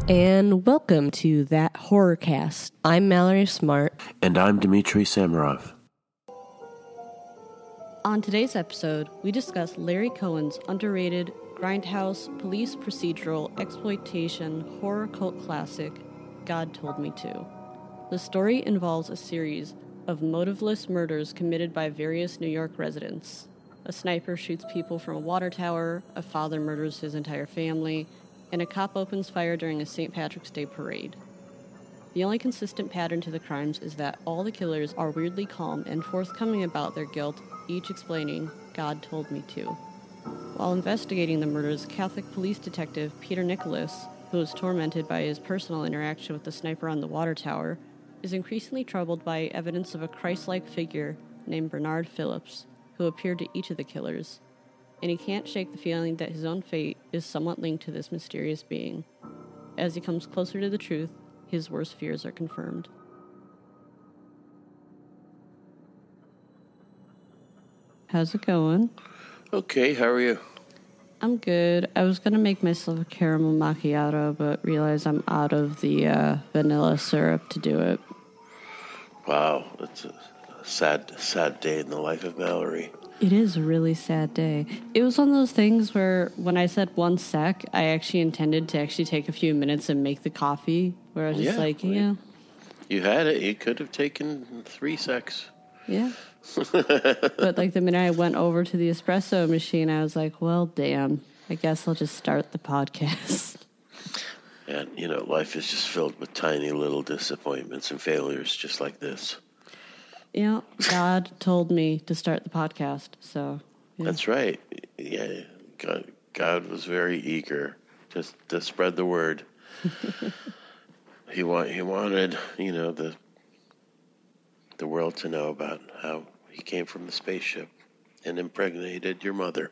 And welcome to That Horrorcast. I'm Mallory Smart. And I'm Dmitry Samarov. On today's episode, we discuss Larry Cohen's underrated grindhouse police procedural exploitation horror cult classic, God Told Me To. The story involves a series of motiveless murders committed by various New York residents. A sniper shoots people from a water tower, a father murders his entire family, and a cop opens fire during a St. Patrick's Day parade. The only consistent pattern to the crimes is that all the killers are weirdly calm and forthcoming about their guilt, each explaining, God told me to. While investigating the murders, Catholic police detective Peter Nicholas, who is tormented by his personal interaction with the sniper on the water tower, is increasingly troubled by evidence of a Christ-like figure named Bernard Phillips, who appeared to each of the killers, and he can't shake the feeling that his own fate is somewhat linked to this mysterious being. As he comes closer to the truth, his worst fears are confirmed. How's it going? Okay, how are you? I'm good. I was going to make myself a caramel macchiato, but realized I'm out of the vanilla syrup to do it. Wow, it's a sad day in the life of Mallory. It is a really sad day. It was one of those things where when I said 1 sec, I actually intended to actually take a few minutes and make the coffee, where I was just You had it. You could have taken 3 secs. Yeah. But the minute I went over to the espresso machine, I was like, well, damn, I guess I'll just start the podcast. And, life is just filled with tiny little disappointments and failures just like this. God told me to start the podcast, so. Yeah. That's right. Yeah, God was very eager to spread the word. He wanted, the world to know about how he came from the spaceship and impregnated your mother.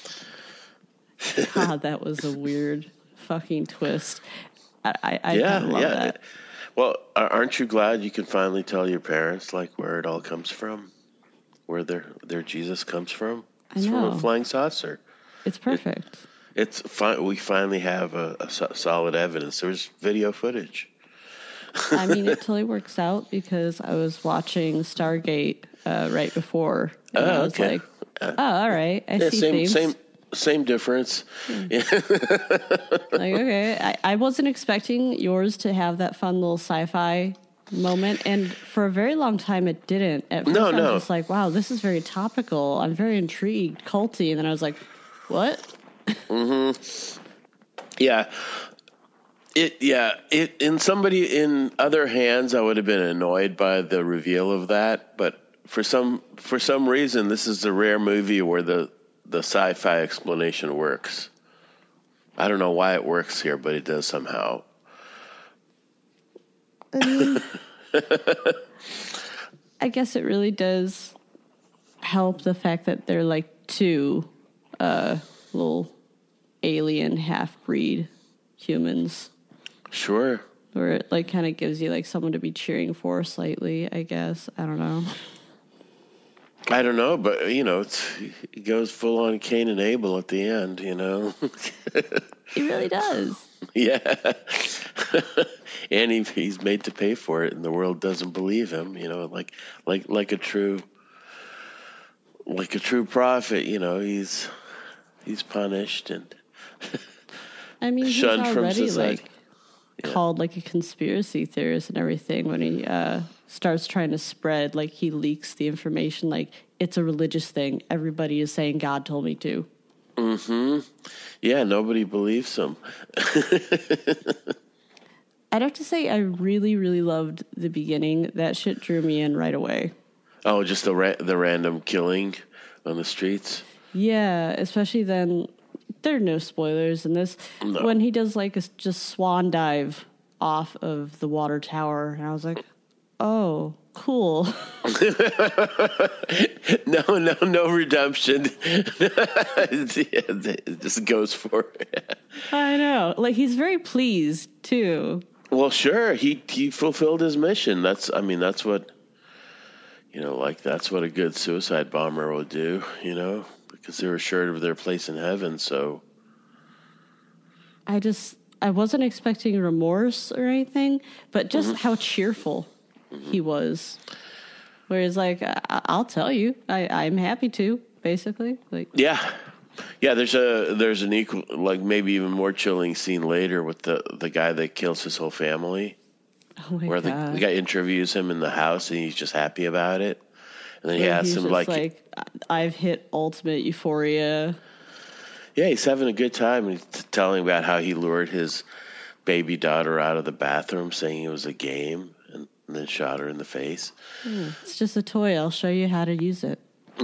God, that was a weird fucking twist. I love that. Well, aren't you glad you can finally tell your parents where it all comes from, where their Jesus comes from? It's from a flying saucer. It's perfect. It's fine. We finally have a solid evidence. There's video footage. I mean, it totally works out because I was watching Stargate right before, and I was okay. all right, I see things. Same difference. Yeah. Okay. I wasn't expecting yours to have that fun little sci-fi moment, and for a very long time it didn't. At first I was just like, wow, this is very topical. I'm very intrigued, culty, and then I was like, what? Mm-hmm. Yeah. In other hands, I would have been annoyed by the reveal of that, but for some reason, this is a rare movie where the sci-fi explanation works. I don't know why it works here, but it does somehow. I mean, I guess it really does help the fact that they're like two little alien half-breed humans. Sure. Where it kind of gives you someone to be cheering for slightly, I guess. I don't know. I don't know, but, it goes full on Cain and Abel at the end, It really does. Yeah. And he's made to pay for it, and the world doesn't believe him, like a true prophet, he's punished and I mean, shunned he's from already society. Called a conspiracy theorist and everything when he starts trying to spread, he leaks the information, it's a religious thing. Everybody is saying God told me to. Mm-hmm. Yeah, nobody believes him. I'd have to say I really, really loved the beginning. That shit drew me in right away. Oh, just the random killing on the streets? Yeah, especially then. There are no spoilers in this. No. When he does a just swan dive off of the water tower, and I was like, oh, cool. No redemption. It just goes for it. I know. He's very pleased too. Well, sure. He fulfilled his mission. That's what that's what a good suicide bomber would do, because they were assured of their place in heaven. So I wasn't expecting remorse or anything, but just how cheerful he was. Whereas, like, I'll tell you, I'm happy to, basically. Like, yeah. There's an equal, like maybe even more chilling scene later with the guy that kills his whole family, oh my where God. the guy interviews him in the house and he's just happy about it, and then he asks him like, I've hit ultimate euphoria. yeah, he's having a good time, and he's telling about how he lured his baby daughter out of the bathroom, saying it was a game, and then shot her in the face. It's just a toy. I'll show you how to use it.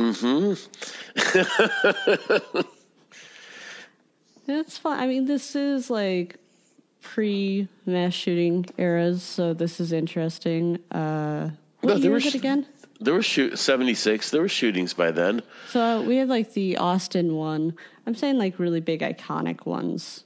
It's fun. I mean, this is like pre-mass shooting eras, so this is interesting. What year was it again? There were 76. There were shootings by then. So we had like the Austin one. I'm saying like really big iconic ones.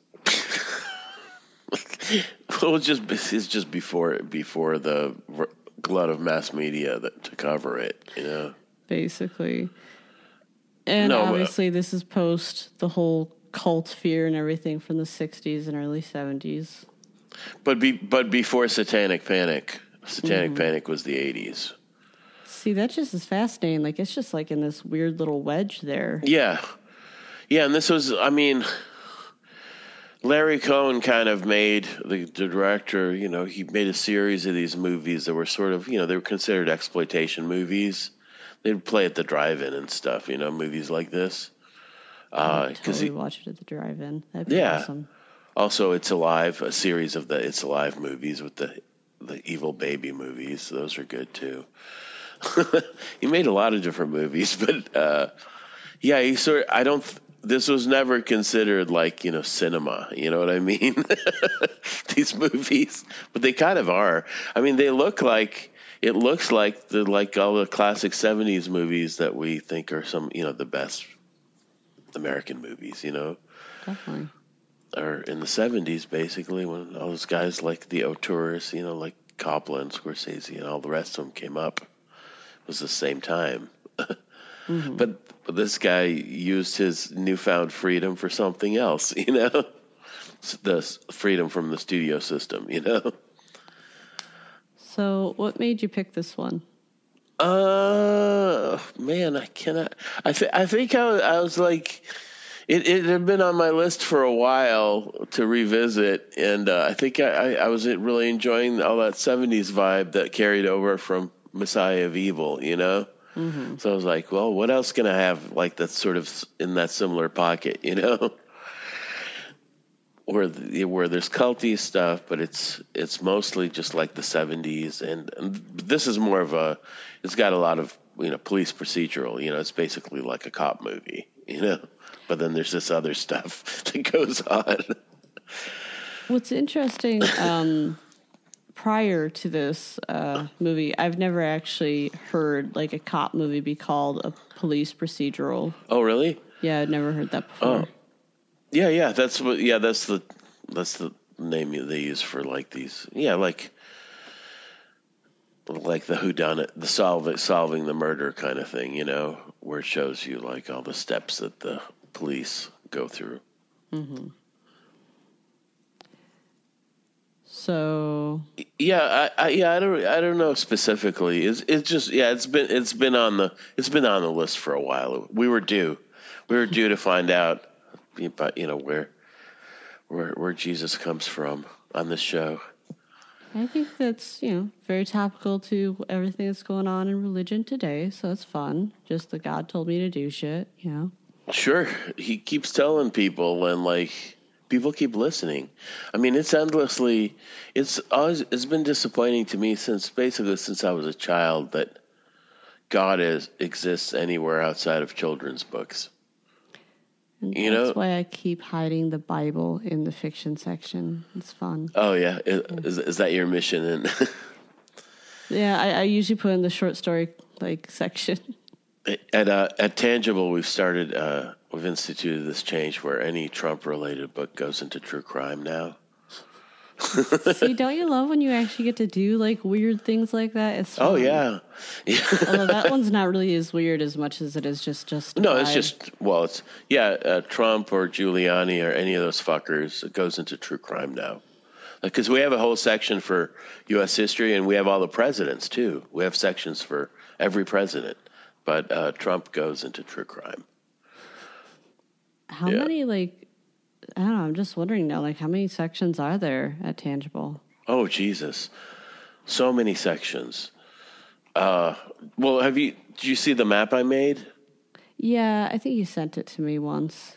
Well, it's just before the glut of mass media to cover it, you know. Basically. And obviously this is post the whole cult fear and everything from the 60s and early 70s. But before Satanic Panic. Satanic Panic was the 80s. See, that just is fascinating. Like, it's just like in this weird little wedge there. Yeah. Yeah, and this was, I mean, Larry Cohen kind of made, the director, you know, he made a series of these movies that were sort of, you know, they were considered exploitation movies. They'd play at the drive-in and stuff, you know, movies like this. I'd totally watch it at the drive-in. That'd be awesome. Also, It's Alive, a series of the It's Alive movies with the evil baby movies. Those are good, too. He made a lot of different movies, but, yeah, this was never considered like, you know, cinema, you know what I mean? These movies, but they kind of are. I mean, it looks like all the classic 70s movies that we think are some, you know, the best American movies, you know. Definitely. Or in the 70s, basically, when all those guys like the auteurs, you know, like Coppola and Scorsese and all the rest of them came up. It was the same time. But this guy used his newfound freedom for something else, you know? The freedom from the studio system, you know? So what made you pick this one? Man, I cannot. I think I was like, it had been on my list for a while to revisit, and I think I was really enjoying all that 70s vibe that carried over from Messiah of Evil, you know? So I was like, well, what else can I have like that's sort of in that similar pocket, you know? Where there's culty stuff, but it's mostly just like the 70s, and this is more of it's got a lot of, you know, police procedural, you know, it's basically like a cop movie, you know, but then there's this other stuff that goes on. What's interesting, prior to this movie, I've never actually heard like a cop movie be called a police procedural. Oh, really? Yeah, I'd never heard that before. Oh. Yeah, that's the name they use for like these. Yeah, like the whodunit, the solving the murder kind of thing, you know, where it shows you like all the steps that the police go through. So I don't know specifically. It's just it's been on the list for a while. We were due to find out. But you know where Jesus comes from on this show. I think that's, you know, very topical to everything that's going on in religion today. So it's fun. Just the God told me to do shit, you know. Sure, he keeps telling people, and like people keep listening. I mean, it's endlessly. It's been disappointing to me since I was a child that God exists anywhere outside of children's books. And that's why I keep hiding the Bible in the fiction section. It's fun. Oh, yeah. Is that your mission? And yeah, I usually put in the short story section. At Tangible, we've instituted this change where any Trump-related book goes into true crime now. See, don't you love when you actually get to do like weird things like that? It's fun. Oh yeah. Although that one's not really as weird as much as it is just No, it's just, well, it's, Trump or Giuliani or any of those fuckers, it goes into true crime now. Because we have a whole section for U.S. history, and we have all the presidents, too. We have sections for every president. But Trump goes into true crime. How many, like, I don't know, I'm just wondering now, like, how many sections are there at Tangible? Oh, Jesus. So many sections. Well, did you see the map I made? Yeah, I think you sent it to me once.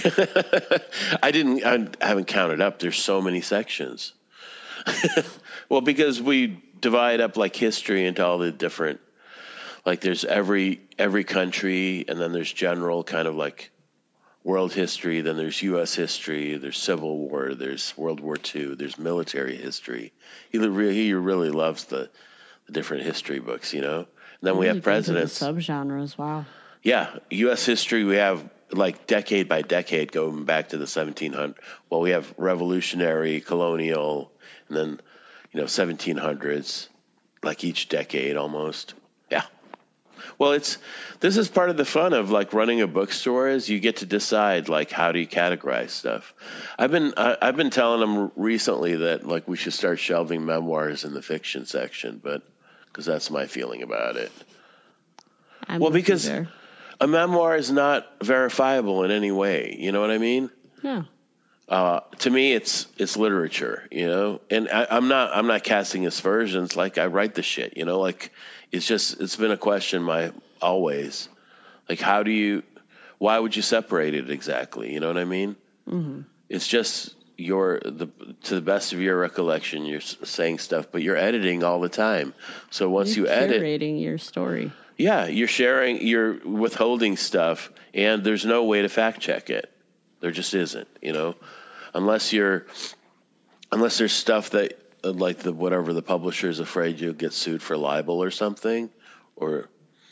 I haven't counted up. There's so many sections. Well, because we divide up like history into all the different, like there's every country, and then there's general kind of like world history, then there's U.S. history, there's Civil War, there's World War II, there's military history. He really loves the different history books, you know. And then we have presidents. Subgenres, wow. Yeah, U.S. history, we have like decade by decade going back to the 1700s. Well, we have revolutionary, colonial, and then, 1700s, like each decade almost. Yeah. Well, this is part of the fun of like running a bookstore is you get to decide like how do you categorize stuff. I've been telling them recently that like we should start shelving memoirs in the fiction section, but because that's my feeling about it. Because a memoir is not verifiable in any way. You know what I mean? No. To me, it's literature, and I'm not casting aspersions. Like I write the shit, like it's been a question always, like why would you separate it exactly? You know what I mean? Mm-hmm. It's just to the best of your recollection, you're saying stuff, but you're editing all the time. So once you edit, curating your story. Yeah, you're sharing, you're withholding stuff, and there's no way to fact check it. There just isn't, unless there's stuff that like whatever the publisher is afraid you'll get sued for libel or something, or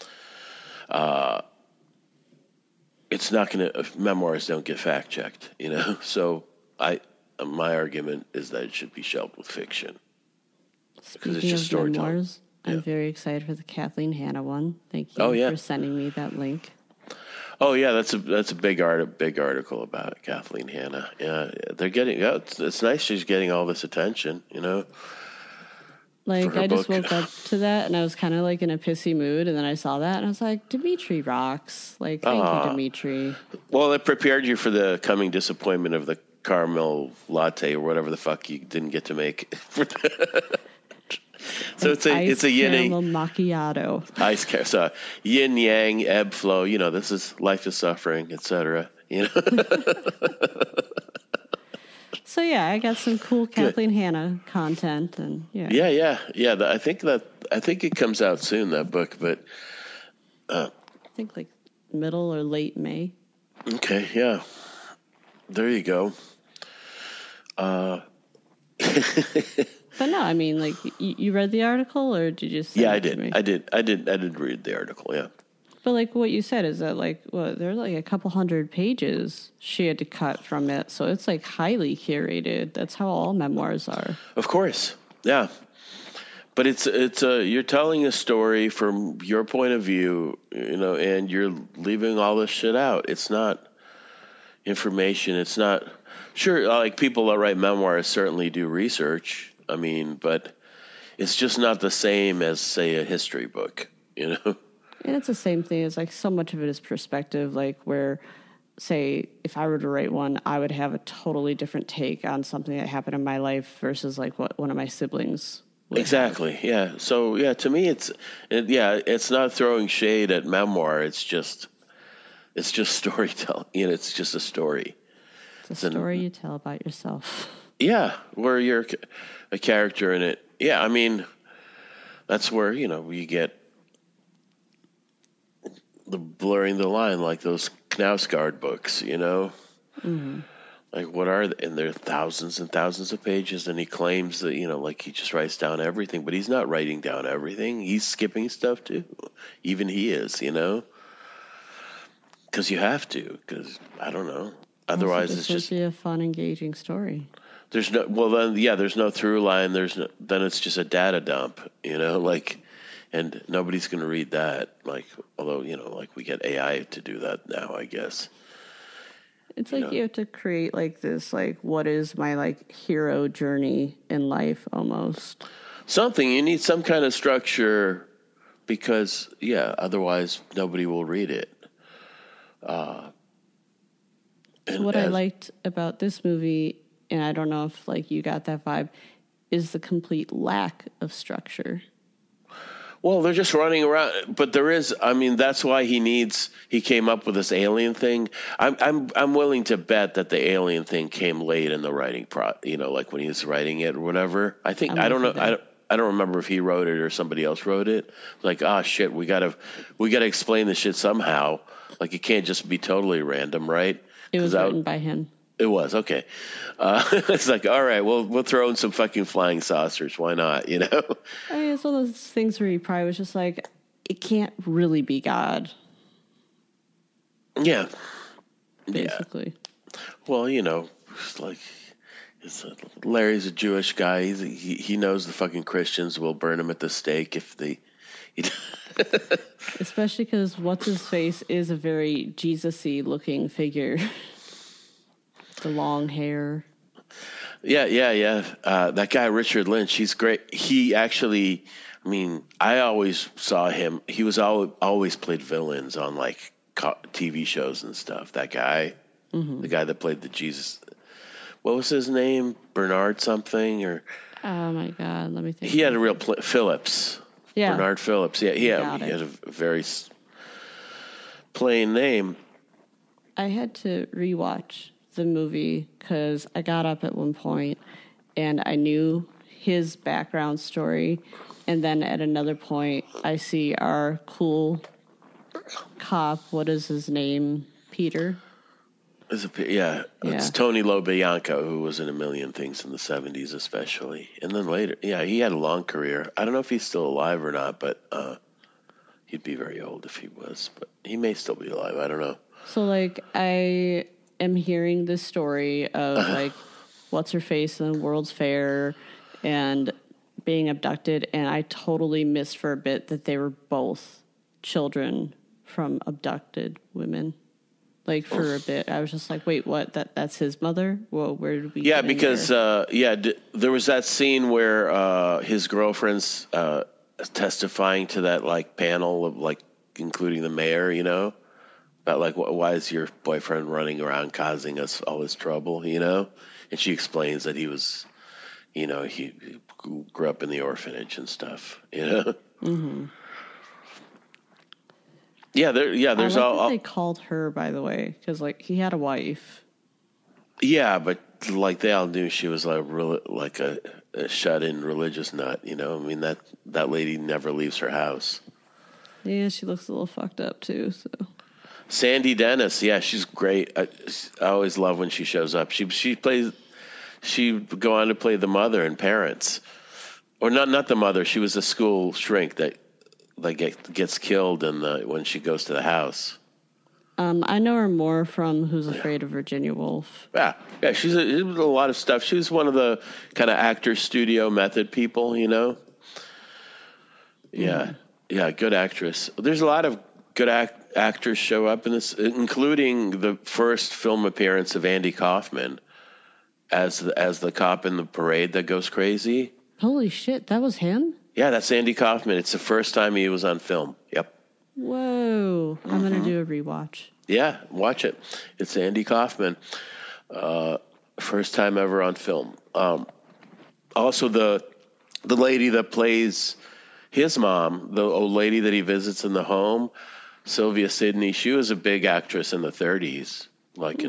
it's not going to, memoirs don't get fact checked, So my argument is that it should be shelved with fiction. Speaking it's just of memoirs, I'm very excited for the Kathleen Hanna one. Thank you for sending me that link. Oh yeah, that's a big article about Kathleen Hanna. Yeah, they're getting. Yeah, it's nice she's getting all this attention. Like I just woke up to that, and I was kind of like in a pissy mood, and then I saw that, and I was like, Dimitri rocks. Like, thank you, Dimitri. Well, it prepared you for the coming disappointment of the caramel latte or whatever the fuck you didn't get to make. So it's a yin caramel macchiato. So yin yang ebb flow. This is life is suffering, etc. So yeah, I got some cool Kathleen Hanna content, and yeah. I think it comes out soon, that book, but I think like middle or late May. Okay, yeah, there you go. But no, I mean, like, you read the article, or did you just send it to me? I did read the article, yeah. But, like, what you said is that, like, there's, like, a couple hundred pages she had to cut from it, so it's, like, highly curated. That's how all memoirs are. Of course, yeah. But you're telling a story from your point of view, and you're leaving all this shit out. It's not information. It's not... Sure, like, people that write memoirs certainly do research, but it's just not the same as, say, a history book, And it's the same thing as, like, so much of it is perspective, like, where, say, if I were to write one, I would have a totally different take on something that happened in my life versus, like, what one of my siblings would Exactly, have. Yeah. So, yeah, to me, it's not throwing shade at memoir. It's just storytelling. It's just a story. It's a story you tell about yourself. Yeah, where you're a character in it. Yeah, that's where, you get the blurring the line, like those Knausgaard books, Mm-hmm. Like, what are they? And there are thousands and thousands of pages, and he claims that, like he just writes down everything, but he's not writing down everything. He's skipping stuff, too. Even he is, because you have to, because, I don't know. Otherwise, also, it's this just would be a fun, engaging story. there's no. Well, then there's no through line. Then it's just a data dump. And nobody's going to read that. Like, although like we get AI to do that now, I guess. It's like you have to create like this, like, what is my like hero journey in life almost. Something, you need some kind of structure because, otherwise nobody will read it. So what I liked about this movie, and I don't know if like you got that vibe, is the complete lack of structure. Well, they're just running around, but there is. I mean, that's why he came up with this alien thing. I'm willing to bet that the alien thing came late in the writing like when he was writing it or whatever. I don't know. I don't remember if he wrote it or somebody else wrote it. Like, shit, we gotta explain this shit somehow. Like, it can't just be totally random, right? It was written by him. It was, okay. It's like, all right, well, we'll throw in some fucking flying saucers. Why not, I mean, it's one of those things where he probably was just like, it can't really be God. Yeah. Basically. Yeah. Well, it's like, Larry's a Jewish guy. He knows the fucking Christians will burn him at the stake if they... Especially because what's-his-face is a very Jesus-y looking figure. The long hair. Yeah. That guy, Richard Lynch, he's great. He actually, I always saw him. He was always played villains on like TV shows and stuff. That guy, the guy that played the Jesus. What was his name? Bernard something or? Oh my God, let me think. He had a real Phillips. Yeah. Bernard Phillips. Yeah. He had a very plain name. I had to rewatch the movie because I got up at one point and I knew his background story, and then at another point I see our cool cop, what is his name, Peter? It's Tony LoBianco, who was in a million things in the 70s especially, and then later he had a long career. I don't know if he's still alive or not, but he'd be very old if he was, but he may still be alive. I don't know. So like I am hearing this story of like what's her face in the World's Fair and being abducted, and I totally missed for a bit that they were both children from abducted women. Like for a bit, I was just like, "Wait, what? That's his mother? Well, where did we?" Yeah, because there was that scene where his girlfriend's testifying to that like panel of like including the mayor, about like why is your boyfriend running around causing us all this trouble, and she explains that he was, he grew up in the orphanage and stuff, Mm-hmm. Yeah, there's I like that they called her, by the way, because like he had a wife. Yeah, but like they all knew she was like a shut-in religious nut. That lady never leaves her house. Yeah, she looks a little fucked up too. So Sandy Dennis, yeah, she's great. I always love when she shows up. She would go on to play the mother in Parents, or not the mother. She was a school shrink that gets killed when she goes to the house. I know her more from Who's Afraid of Virginia Woolf. Yeah, she's a lot of stuff. She was one of the kind of actor studio method people, Yeah, good actress. There's a lot of good actors show up in this, including the first film appearance of Andy Kaufman as the cop in the parade that goes crazy. Holy shit, that was him? Yeah, that's Andy Kaufman. It's the first time he was on film. Yep. Whoa. I'm going to do a rewatch. Yeah, watch it. It's Andy Kaufman. First time ever on film. Also, the lady that plays his mom, the old lady that he visits in the home, Sylvia Sidney, she was a big actress in the 30s, like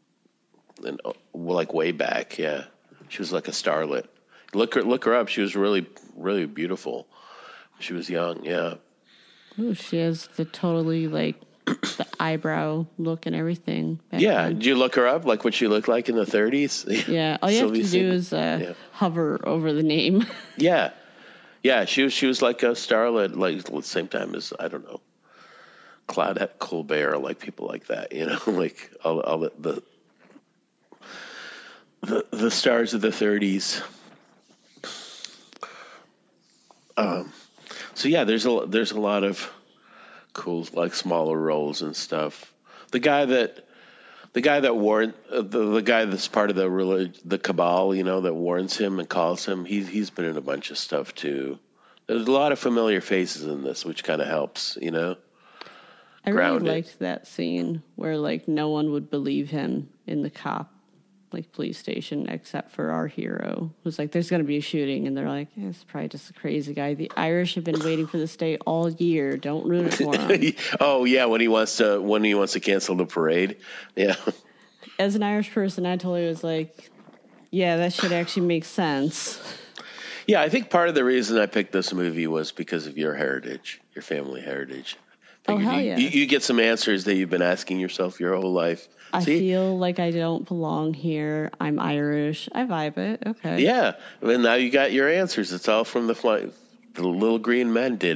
way back, yeah. She was like a starlet. Look her up. She was really, really beautiful. She was young, yeah. Ooh, she has the totally like the eyebrow look and everything. Yeah, did you look her up? Like what she looked like in the 30s? Yeah, all you have to do is hover over the name. Yeah, she was like a starlet, like at the same time as I don't know, Claudette Colbert, like people like that, like all the the stars of the 30s. So yeah, there's a lot of cool, like, smaller roles and stuff. The guy that warned the guy that's part of the cabal, that warns him and calls him. He's been in a bunch of stuff too. There's a lot of familiar faces in this, which kind of helps, I really ground it. liked that scene where, like, no one would believe him in the police station except for our hero, who's like, there's going to be a shooting, and they're like, it's probably just a crazy guy. The Irish have been waiting for this day all year. Don't ruin it for him. Oh yeah, when he wants to cancel the parade. Yeah. As an Irish person, I totally was like, yeah, that should actually make sense. Yeah, I think part of the reason I picked this movie was because of your heritage, your family heritage. Oh, hell yeah. You get some answers that you've been asking yourself your whole life. I feel like I don't belong here. I'm Irish. I vibe it. Okay. Yeah. And now you got your answers. It's all from the little green men did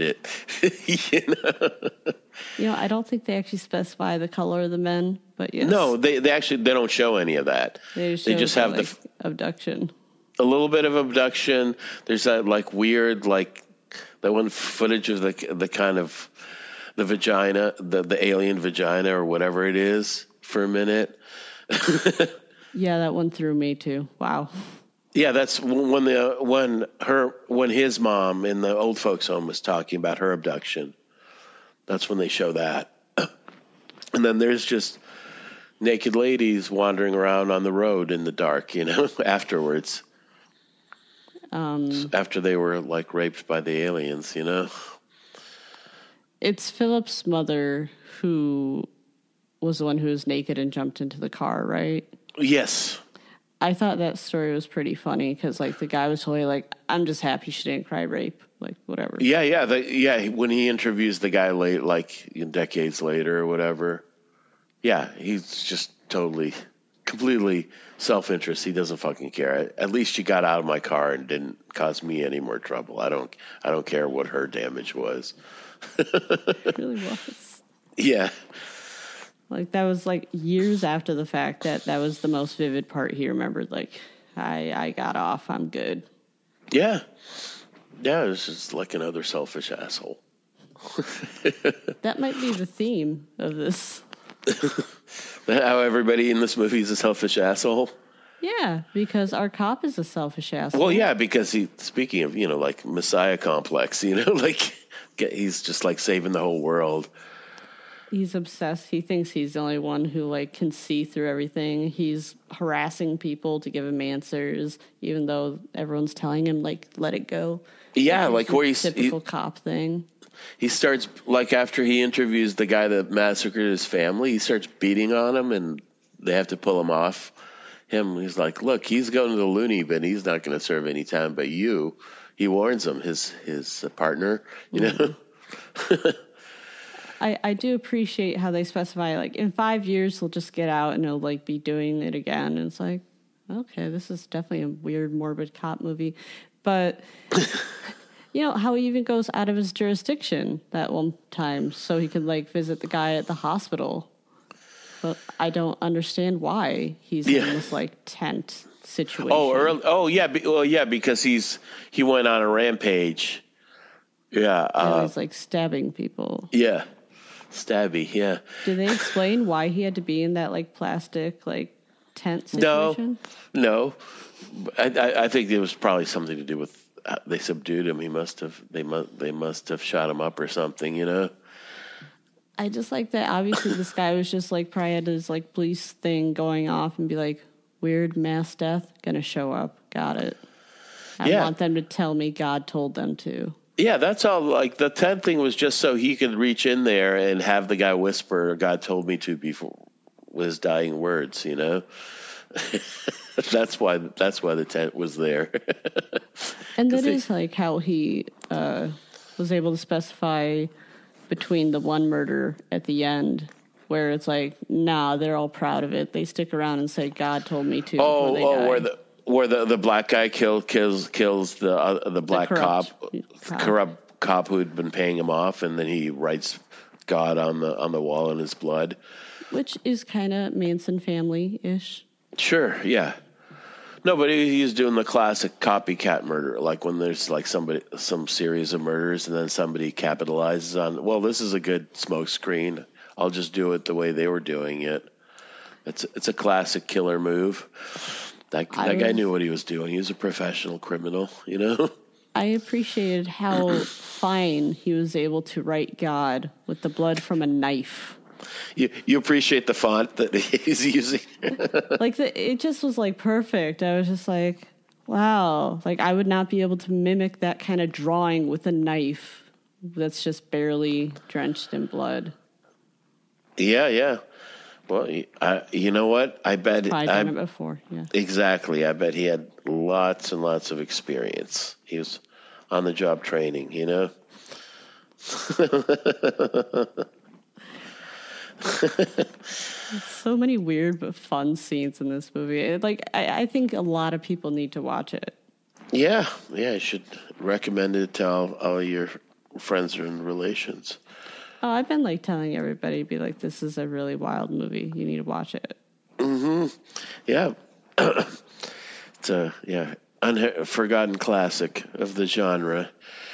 it. I don't think they actually specify the color of the men, but yes. No, they don't show any of that. They just have the abduction. A little bit of abduction. There's that weird that one footage of the kind of the vagina, the alien vagina or whatever it is for a minute. Yeah, that one threw me too. Wow. Yeah, that's when his mom in the old folks home was talking about her abduction. That's when they show that. And then there's just naked ladies wandering around on the road in the dark, afterwards. After they were raped by the aliens, It's Philip's mother who was the one who was naked and jumped into the car, right? Yes. I thought that story was pretty funny because, the guy was totally like, I'm just happy she didn't cry rape. Whatever. Yeah. When he interviews the guy decades later or whatever. Yeah, he's just completely self-interest. He doesn't fucking care. At least you got out of my car and didn't cause me any more trouble. I don't care what her damage was. It really was. Yeah. That was years after the fact that was the most vivid part he remembered. I got off. I'm good. Yeah. Yeah, it was just another selfish asshole. That might be the theme of this. How everybody in this movie is a selfish asshole? Yeah, because our cop is a selfish asshole. Well, yeah, because speaking of, Messiah complex, he's just saving the whole world. He's obsessed. He thinks he's the only one who can see through everything. He's harassing people to give him answers, even though everyone's telling him let it go. Yeah, where he's typical cop thing. He starts after he interviews the guy that massacred his family, he starts beating on him, and they have to pull him off him. He's like, "Look, he's going to the loony bin. He's not going to serve any time, but you." He warns him, his partner, I do appreciate how they specify, in 5 years, he'll just get out and he'll, be doing it again. And it's okay, this is definitely a weird, morbid cop movie. But, how he even goes out of his jurisdiction that one time so he can, visit the guy at the hospital. But I don't understand why he's in this, tent situation. Because he went on a rampage. Yeah. He's, stabbing people. Yeah. Stabby, yeah. Did they explain why he had to be in that plastic tent situation? No. I think it was probably something to do with they subdued him. They must have shot him up or something, I just like that. Obviously, this guy was just probably had his police thing going off and be weird mass death gonna show up. Got it. I want them to tell me God told them to. Yeah, that's all. The tent thing was just so he could reach in there and have the guy whisper, "God told me to," before with his dying words. That's why the tent was there. And that is how he was able to specify between the one murder at the end, where it's nah, they're all proud of it. They stick around and say, "God told me to." Where the black guy kills the black corrupt cop who had been paying him off, and then he writes God on the wall in his blood, which is kind of Manson family-ish. Sure, yeah. No, but he's doing the classic copycat murder, like when there's like some series of murders, and then somebody capitalizes on. Well, this is a good smoke screen. I'll just do it the way they were doing it. It's a classic killer move. That guy knew what he was doing. He was a professional criminal, you know. I appreciated how fine he was able to write God with the blood from a knife. You appreciate the font that he's using. Like it just was like perfect. I was just like, wow. Like I would not be able to mimic that kind of drawing with a knife that's just barely drenched in blood. Yeah. Well, you know what? I bet I've done it before. Yeah, exactly. I bet he had lots and lots of experience. He was on the job training, you know. So many weird but fun scenes in this movie. I think a lot of people need to watch it. Yeah. I should recommend it to all your friends and relations. Oh, I've been like telling everybody, be like, this is a really wild movie. You need to watch it. Mm-hmm. Yeah. It's a forgotten classic of the genre.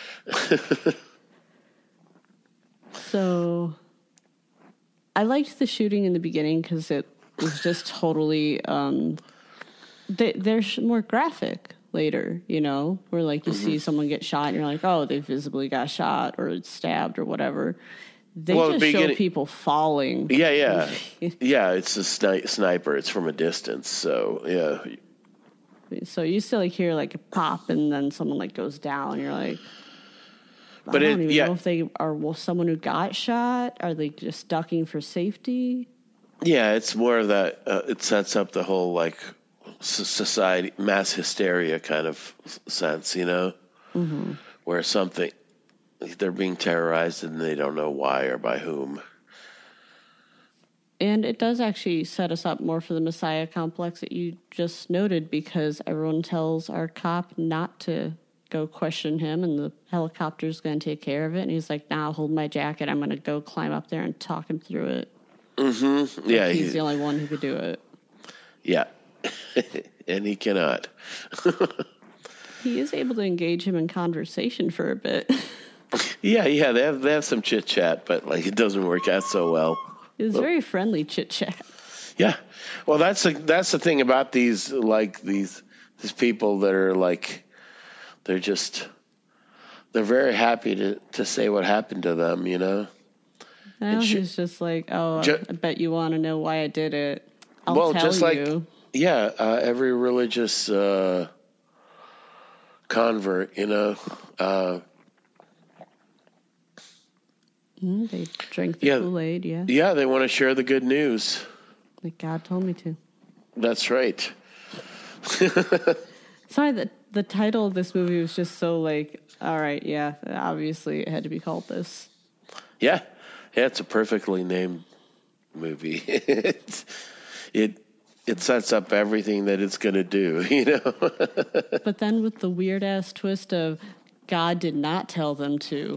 So I liked the shooting in the beginning because it was just totally, they're more graphic later, you know, where like you see someone get shot and you're like, oh, they visibly got shot or stabbed or whatever. They just show people falling. Yeah. Yeah, it's a sniper. It's from a distance. So, yeah. So you still like hear like a pop and then someone like goes down. You're like, but I don't even know if they are someone who got shot. Are they just ducking for safety? Yeah, it's more of that. It sets up the whole like society, mass hysteria kind of sense, you know, where they're being terrorized and they don't know why or by whom. And it does actually set us up more for the Messiah complex that you just noted, because everyone tells our cop not to go question him and the helicopter's going to take care of it. And he's like, nah, hold my jacket. I'm going to go climb up there and talk him through it. Mm-hmm. Yeah. He's the only one who could do it. Yeah. And he cannot. He is able to engage him in conversation for a bit. Yeah. They have some chit chat, but like it doesn't work out so well. It was very friendly chit chat. Yeah. Well, that's the thing about these people that are like, they're very happy to say what happened to them, you know. He's just like, oh, I bet you want to know why I did it. I'll tell just you. Like, every religious convert, you know. They drink the Kool-Aid, yeah. Yeah, they want to share the good news. Like God told me to. That's right. Sorry, the title of this movie was just so like, all right, yeah, obviously it had to be called this. Yeah, it's a perfectly named movie. It sets up everything that it's going to do, you know. But then with the weird ass twist of God did not tell them to.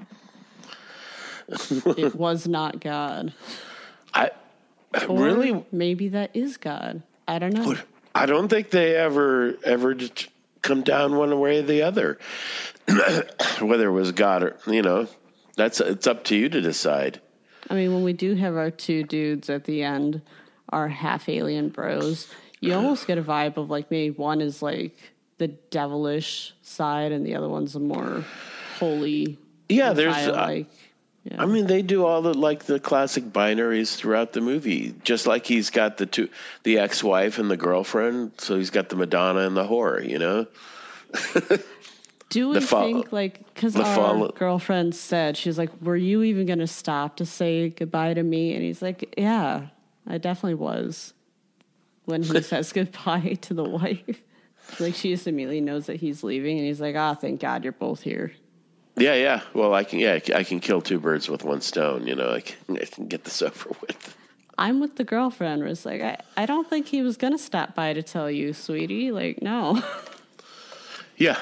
It was not God. Really? Maybe that is God. I don't know. I don't think they ever come down one way or the other. Whether it was God or, you know, it's up to you to decide. I mean, when we do have our two dudes at the end, our half alien bros, you almost get a vibe of like maybe one is like the devilish side and the other one's a more holy. Yeah, Messiah, I mean, they do all the classic binaries throughout the movie. Just like he's got the ex-wife and the girlfriend, so he's got the Madonna and the whore, you know. Do we think because our girlfriend said, she's like, "Were you even going to stop to say goodbye to me?" And he's like, "Yeah, I definitely was." When he says goodbye to the wife, like she just immediately knows that he's leaving, and he's like, "Ah, thank God you're both here." Yeah. Well, I can kill two birds with one stone. You know, I can get this over with. I'm with the girlfriend. Where it's like, I don't think he was gonna stop by to tell you, sweetie. Like, no. Yeah.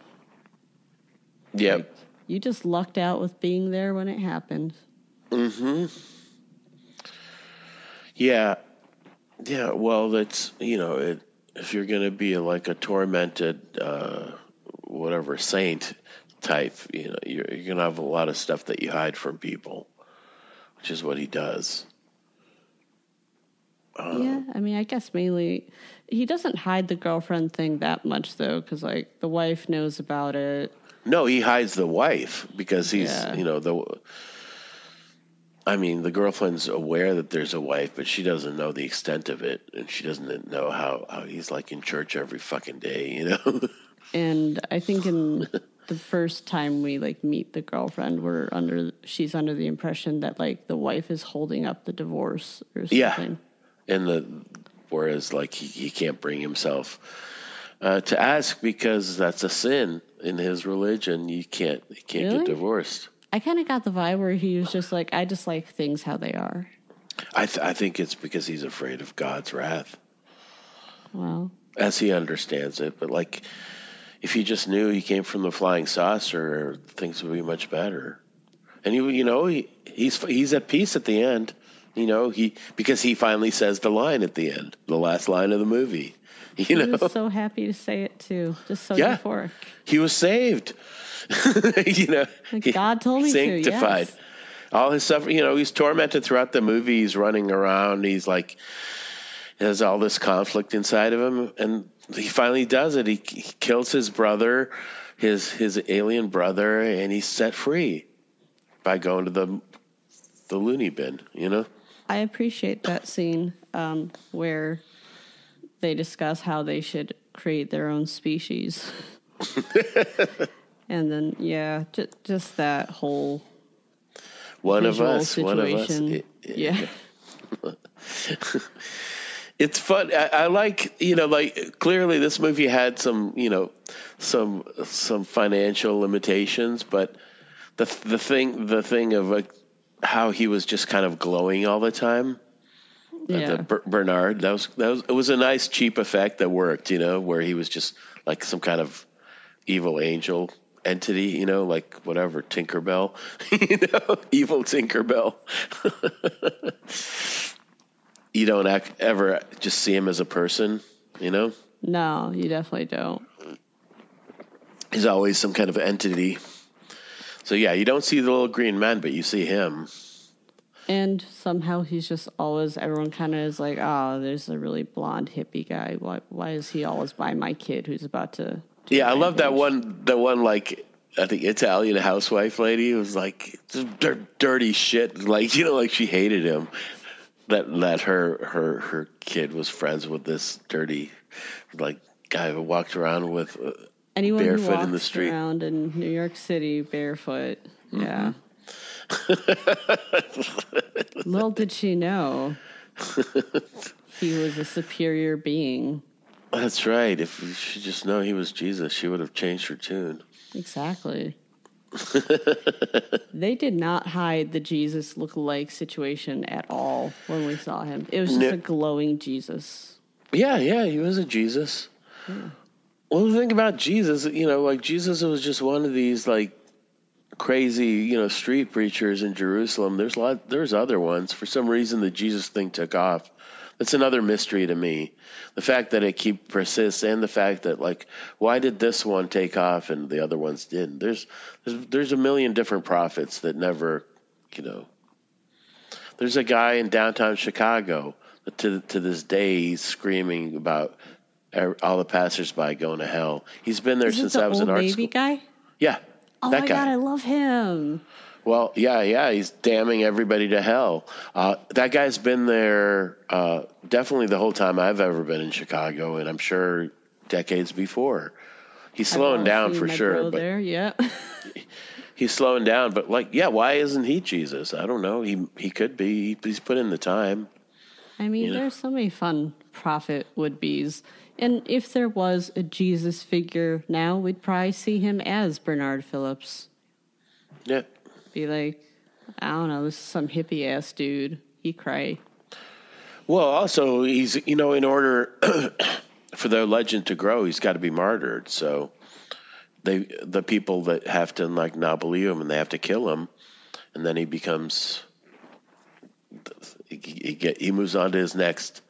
Yeah. Like, you just lucked out with being there when it happened. Mm-hmm. Yeah. Yeah. Well, that's if you're going to be like a tormented, whatever saint type, you're going to have a lot of stuff that you hide from people, which is what he does. Yeah, I mean, I guess mainly he doesn't hide the girlfriend thing that much though, because like the wife knows about it. No, he hides the wife because he's, the girlfriend's aware that there's a wife, but she doesn't know the extent of it, and she doesn't know how he's like in church every fucking day, And I think in the first time we like meet the girlfriend, she's under the impression that like the wife is holding up the divorce or something. Yeah, whereas like he can't bring himself to ask because that's a sin in his religion. You can't Really? get divorced. I kind of got the vibe where he was just like, I just like things how they are. I think it's because he's afraid of God's wrath. Wow. As he understands it. But like, if he just knew he came from the flying saucer, things would be much better. And he's at peace at the end. Because he finally says the line at the end, the last line of the movie. He was so happy to say it too. Just so euphoric. He was saved. God told me sanctified. To. Yes. All his suffering. He's tormented throughout the movie. He's running around. He's like, has all this conflict inside of him, and he finally does it. He kills his brother, his alien brother, and he's set free by going to the loony bin. I appreciate that scene where they discuss how they should create their own species. And then, just that whole one of us. Situation. Yeah. It's fun. I like, clearly this movie had some financial limitations, but the thing of how he was just kind of glowing all the time. Yeah. Bernard, it was a nice cheap effect that worked, where he was just like some kind of evil angel entity, like whatever, Tinkerbell, evil Tinkerbell. You don't ever just see him as a person, No, you definitely don't. He's always some kind of entity. So yeah, you don't see the little green man, but you see him. And somehow he's just always, everyone kind of is like, oh, there's a really blonde hippie guy. Why is he always by my kid who's about to... Yeah, I love that one, like, I think Italian housewife lady who was like, dirty shit. Like, like she hated him. That her kid was friends with this dirty, like, guy who walked around with anyone barefoot who walks in the street. Around in New York City barefoot. Mm-hmm. Yeah. Little did she know he was a superior being. That's right. If she just know he was Jesus, she would have changed her tune. Exactly. They did not hide the Jesus look-alike situation at all when we saw him. It was just a glowing Jesus. Yeah, he was a Jesus. Yeah. Well, the thing about Jesus, like Jesus was just one of these like crazy, street preachers in Jerusalem. There's other ones. For some reason, the Jesus thing took off. That's another mystery to me. The fact that it persists, and the fact that like, why did this one take off and the other ones didn't? There's a million different prophets that never, There's a guy in downtown Chicago that to this day he's screaming about all the passersby going to hell. He's been there since I was in art school. Navy guy? Yeah. Oh my God, I love him. Well, yeah, he's damning everybody to hell. That guy's been there definitely the whole time I've ever been in Chicago, and I'm sure decades before. He's slowing down for sure. But there, yeah. He's slowing down, but like, yeah, why isn't he Jesus? I don't know. He could be. He's put in the time. I mean, there's so many fun prophet would-bes. And if there was a Jesus figure now, we'd probably see him as Bernard Phillips. Yeah. Be like, I don't know, this is some hippie-ass dude. He cray. Well, also, he's, in order for the legend to grow, he's got to be martyred. So the people that have to, like, not believe him, and they have to kill him, and then he becomes, he moves on to his next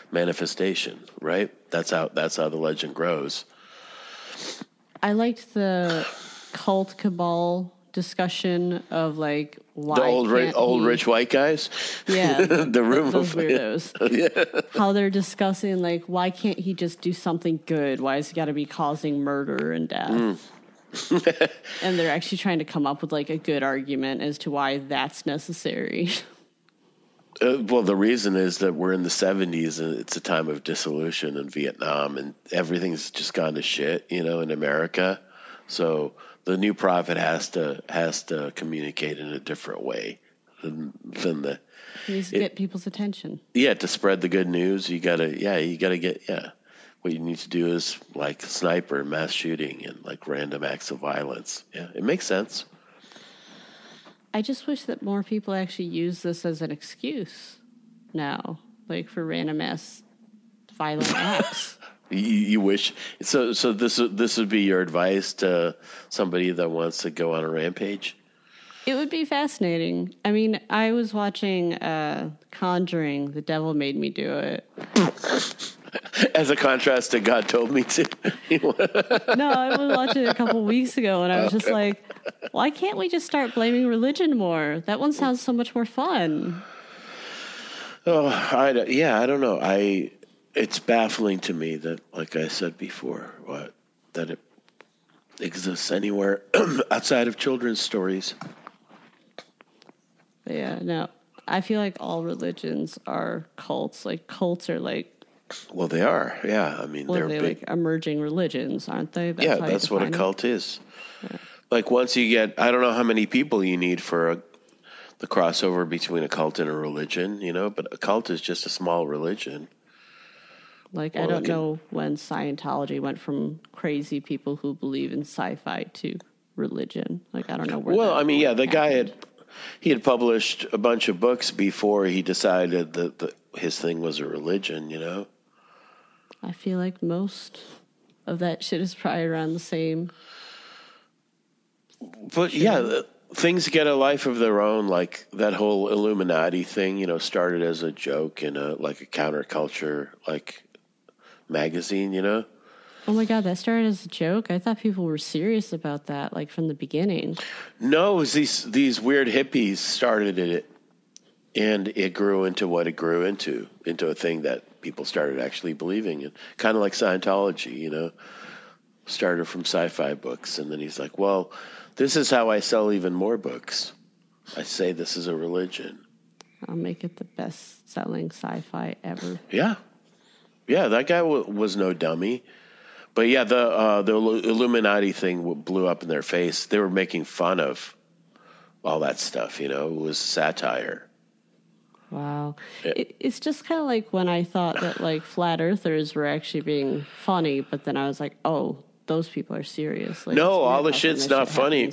manifestation, right? That's how the legend grows. I liked the cult cabal discussion of like why The old rich white guys. Yeah, the room those of weirdos. Yeah. How they're discussing like why can't he just do something good? Why has he got to be causing murder and death? And they're actually trying to come up with like a good argument as to why that's necessary. Well, the reason is that we're in the 70s and it's a time of dissolution in Vietnam and everything's just gone to shit, in America. So the new prophet has to communicate in a different way than the. He needs to get people's attention. Yeah, to spread the good news, you gotta get. What you need to do is like sniper, mass shooting, and like random acts of violence. Yeah, it makes sense. I just wish that more people actually use this as an excuse now, like for random ass violent acts. You wish so. This would be your advice to somebody that wants to go on a rampage. It would be fascinating. I mean, I was watching Conjuring. The devil made me do it. As a contrast to God told me to. No, I was watching it a couple weeks ago, and I was just like, why can't we just start blaming religion more? That one sounds so much more fun. Oh, I don't know. It's baffling to me that, like I said before, that it exists anywhere outside of children's stories. But yeah, no. I feel like all religions are cults. Like, cults are like... Well, they are, yeah. I mean, they're big, like emerging religions, aren't they? That's what a cult is. Yeah. Like, once you get... I don't know how many people you need for the crossover between a cult and a religion, but a cult is just a small religion. Like, I don't know when Scientology went from crazy people who believe in sci-fi to religion. Like, I don't know where. Well, I mean, the guy had published a bunch of books before he decided that his thing was a religion, I feel like most of that shit is probably around the same. But things get a life of their own. Like that whole Illuminati thing, started as a joke in a counterculture magazine, Oh my God, that started as a joke? I thought people were serious about that, like from the beginning. No, it was these weird hippies started it, and it grew into what it grew into a thing that people started actually believing in. Kind of like Scientology, started from sci-fi books, and then he's like, well, this is how I sell even more books. I say this is a religion. I'll make it the best-selling sci-fi ever. Yeah, that guy was no dummy. But yeah, the Illuminati thing blew up in their face. They were making fun of all that stuff, It was satire. Wow. It's just kind of like when I thought that, like, flat earthers were actually being funny, but then I was like, oh, those people are serious. Like, no, all the shit's not funny.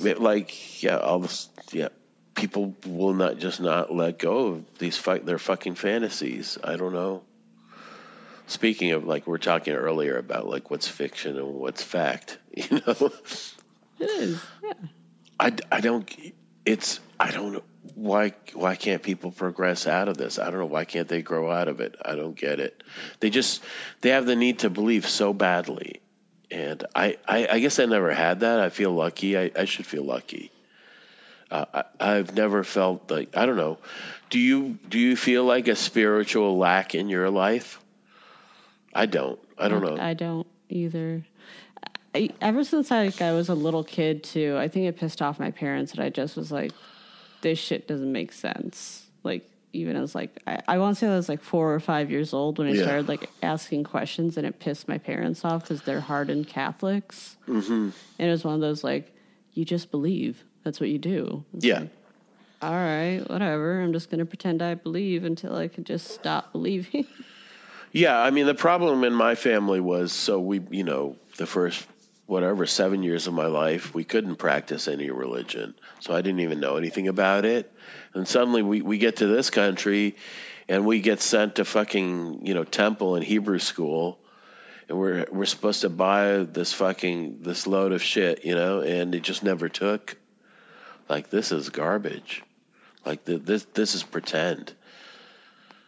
People will not let go of these their fucking fantasies. I don't know. Speaking of, we were talking earlier about, what's fiction and what's fact, It is, yeah. I don't know. Why can't people progress out of this? I don't know. Why can't they grow out of it? I don't get it. They have the need to believe so badly. And I guess I never had that. I feel lucky. I should feel lucky. I've never felt like, I don't know. Do you feel like a spiritual lack in your life? I don't know. I don't either. Ever since I was a little kid too, I think it pissed off my parents, and I just was like, this shit doesn't make sense. Like, even as I want to say I was 4 or 5 years old when I started asking questions, and it pissed my parents off because they're hardened Catholics. Mm-hmm. And it was one of those you just believe. That's what you do. It's all right, whatever. I'm just going to pretend I believe until I can just stop believing. Yeah, I mean, the problem in my family was, we, the first, 7 years of my life, we couldn't practice any religion. So I didn't even know anything about it. And suddenly we get to this country and we get sent to fucking, temple and Hebrew school. And we're supposed to buy this load of shit, and it just never took. This is garbage. This is pretend.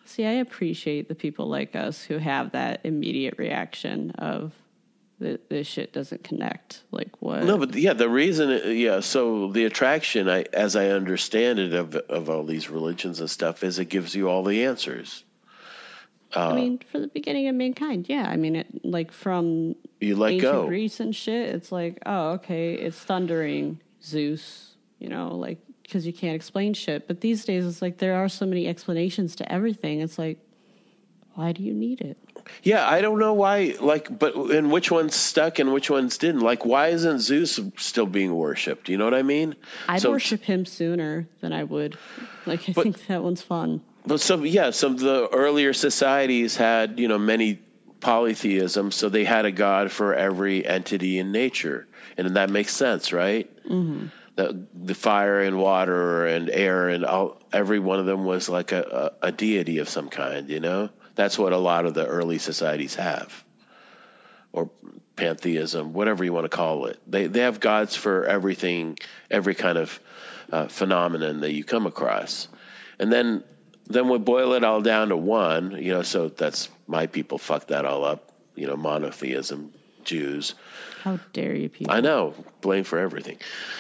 See, I appreciate the people like us who have that immediate reaction of this shit doesn't connect. Like what? No, but yeah, the reason, so the attraction, as I understand it, of all these religions and stuff, is it gives you all the answers. I mean, for the beginning of mankind, yeah. I mean, from you let ancient go. Greece and shit, it's like, oh, okay, it's thundering, Zeus, like, because you can't explain shit. But these days, it's like there are so many explanations to everything. It's like, why do you need it? Yeah, I don't know why, and which ones stuck and which ones didn't. Like, why isn't Zeus still being worshipped? You know what I mean? I'd worship him sooner than I would. Like, I think that one's fun. But some of the earlier societies had, many polytheism, so they had a god for every entity in nature. And that makes sense, right? Mm-hmm. The fire and water and air and every one of them was like a deity of some kind, That's what a lot of the early societies have. Or pantheism, whatever you want to call it. They have gods for everything, every kind of phenomenon that you come across. And then we boil it all down to one, so that's my people fucked that all up, monotheism, Jews. How dare you people? I know, blame for everything.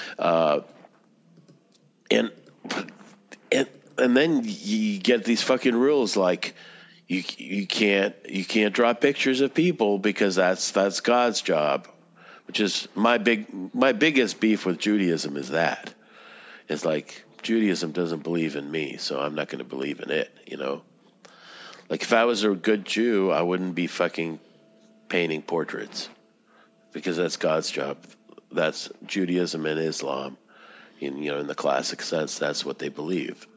And then you get these fucking rules like you can't draw pictures of people because that's God's job, which is my biggest beef with Judaism is that. It's like Judaism doesn't believe in me, so I'm not going to believe in it, Like if I was a good Jew, I wouldn't be fucking painting portraits because that's God's job. That's Judaism and Islam. In the classic sense, that's what they believe.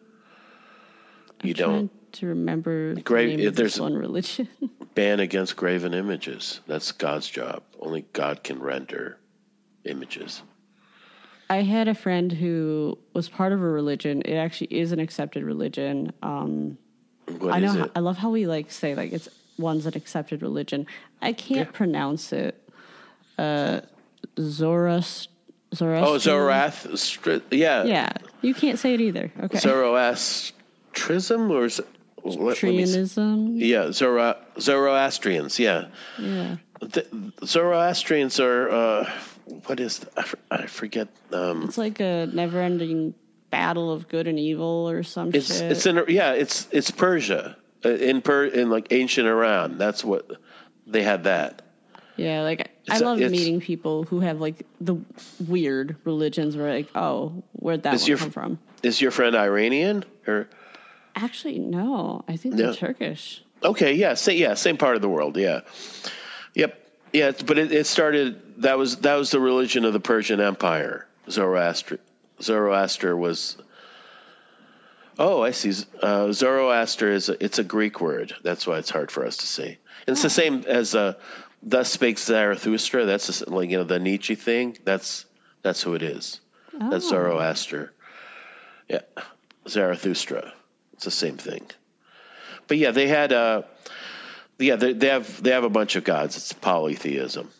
I'm trying to remember the name of this one religion. Ban against graven images. That's God's job. Only God can render images. I had a friend who was part of a religion. It actually is an accepted religion. What is it? I love how we say it's one's an accepted religion. I can't pronounce it. Zoroastrian. Oh, Zoroaster. Yeah. Yeah, you can't say it either. Okay. Zoroastrism or Trianism. Yeah, Zoroastrians. Yeah. Yeah. The Zoroastrians are what is I forget. It's like a never-ending battle of good and evil or some shit. It's Persia in like ancient Iran. That's what they had that. Yeah, I love meeting people who have the weird religions where oh, where'd that one come from? Is your friend Iranian or? Actually, no. I think they're Turkish. Okay, yeah, same part of the world, yeah. Yep. Yeah, but it started that was the religion of the Persian Empire. Zoroaster was. Oh, I see. Zoroaster it's a Greek word. That's why it's hard for us to say. And it's the same as Thus Spake Zarathustra. That's the Nietzsche thing. That's who it is. Oh. That's Zoroaster. Yeah, Zarathustra. It's the same thing. But yeah, they had they have a bunch of gods. It's polytheism.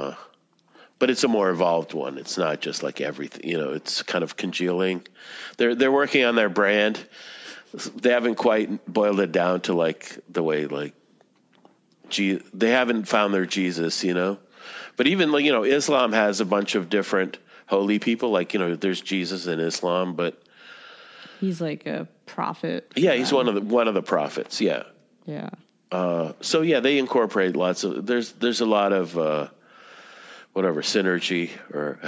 But it's a more evolved one. It's not just like everything, it's kind of congealing. They're working on their brand. They haven't quite boiled it down to the way they haven't found their Jesus, But even Islam has a bunch of different holy people. There's Jesus in Islam, but he's like a prophet. Yeah, he's one of the prophets. Yeah. Yeah. So yeah, they incorporate lots of. There's a lot of whatever synergy or.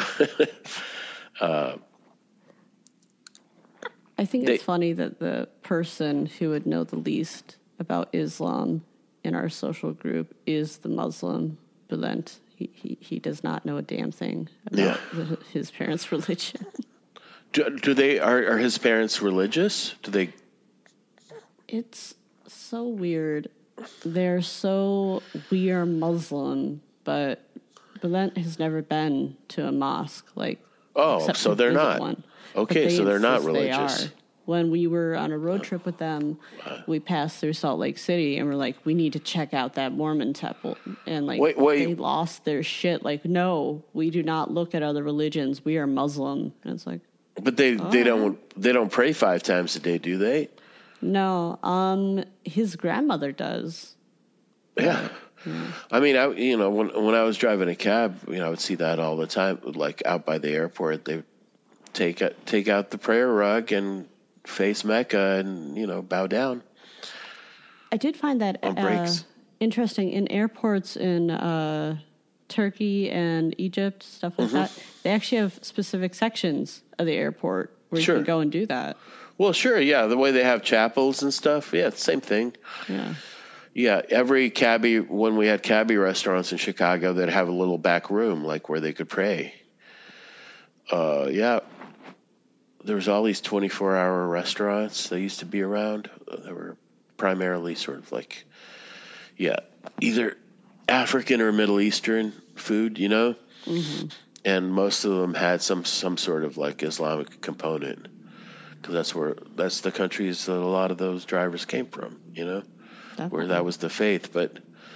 I think it's funny that the person who would know the least about Islam in our social group is the Muslim, but then he does not know a damn thing about his parents' religion. Are his parents religious? Do they? It's so weird. They're so, we are Muslim, but Bülent has never been to a mosque. So they're not. One. Okay, so they're not religious. They are. When we were on a road trip with them, we passed through Salt Lake City, and we're like, we need to check out that Mormon temple. And they lost their shit. No, we do not look at other religions. We are Muslim. And it's like, but they don't pray 5 times a day, do they? No, his grandmother does. Yeah. I mean, when I was driving a cab, I would see that all the time. Like out by the airport, they take out the prayer rug and face Mecca and bow down. I did find that interesting in airports in Turkey and Egypt, stuff like that. They actually have specific sections of the airport where you can go and do that. Well, sure, yeah. The way they have chapels and stuff, yeah, it's the same thing. Yeah. Yeah, every cabbie, when we had cabbie restaurants in Chicago, they'd have a little back room, like where they could pray. Yeah, there was all these 24-hour restaurants that used to be around. They were primarily sort of like, either African or Middle Eastern food, Mm-hmm. And most of them had some sort of like Islamic component, because that's the countries that a lot of those drivers came from, where that was the faith. But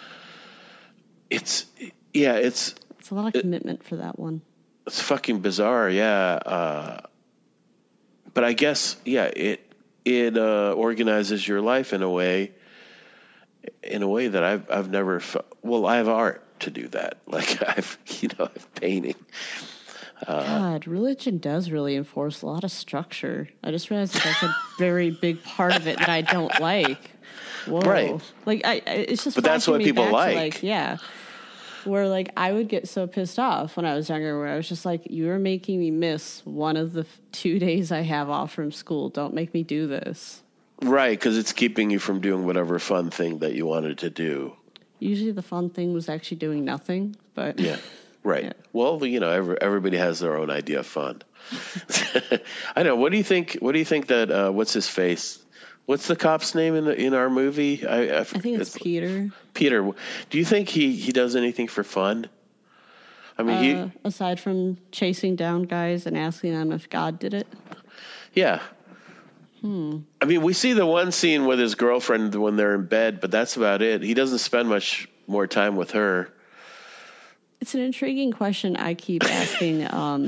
it's a lot of commitment for that one. It's fucking bizarre, yeah. But I guess, it organizes your life in a way that I've never. I have art to do that. Like I've painting. God, religion does really enforce a lot of structure. I just realized that's a very big part of it that I don't like. Whoa. Right. Like it's just. But that's what people like. Where like I would get so pissed off when I was younger, where I was just like, "You are making me miss one of the 2 days I have off from school. Don't make me do this." Right, because it's keeping you from doing whatever fun thing that you wanted to do. Usually, the fun thing was actually doing nothing. But yeah, right. Yeah. Well, everybody has their own idea of fun. I know. What do you think? What do you think that? What's his face? What's the cop's name in our movie? I think it's Peter. Peter. Do you think he does anything for fun? I mean, aside from chasing down guys and asking them if God did it. Yeah. I mean, we see the one scene with his girlfriend when they're in bed, but that's about it. He doesn't spend much more time with her. It's an intriguing question I keep asking.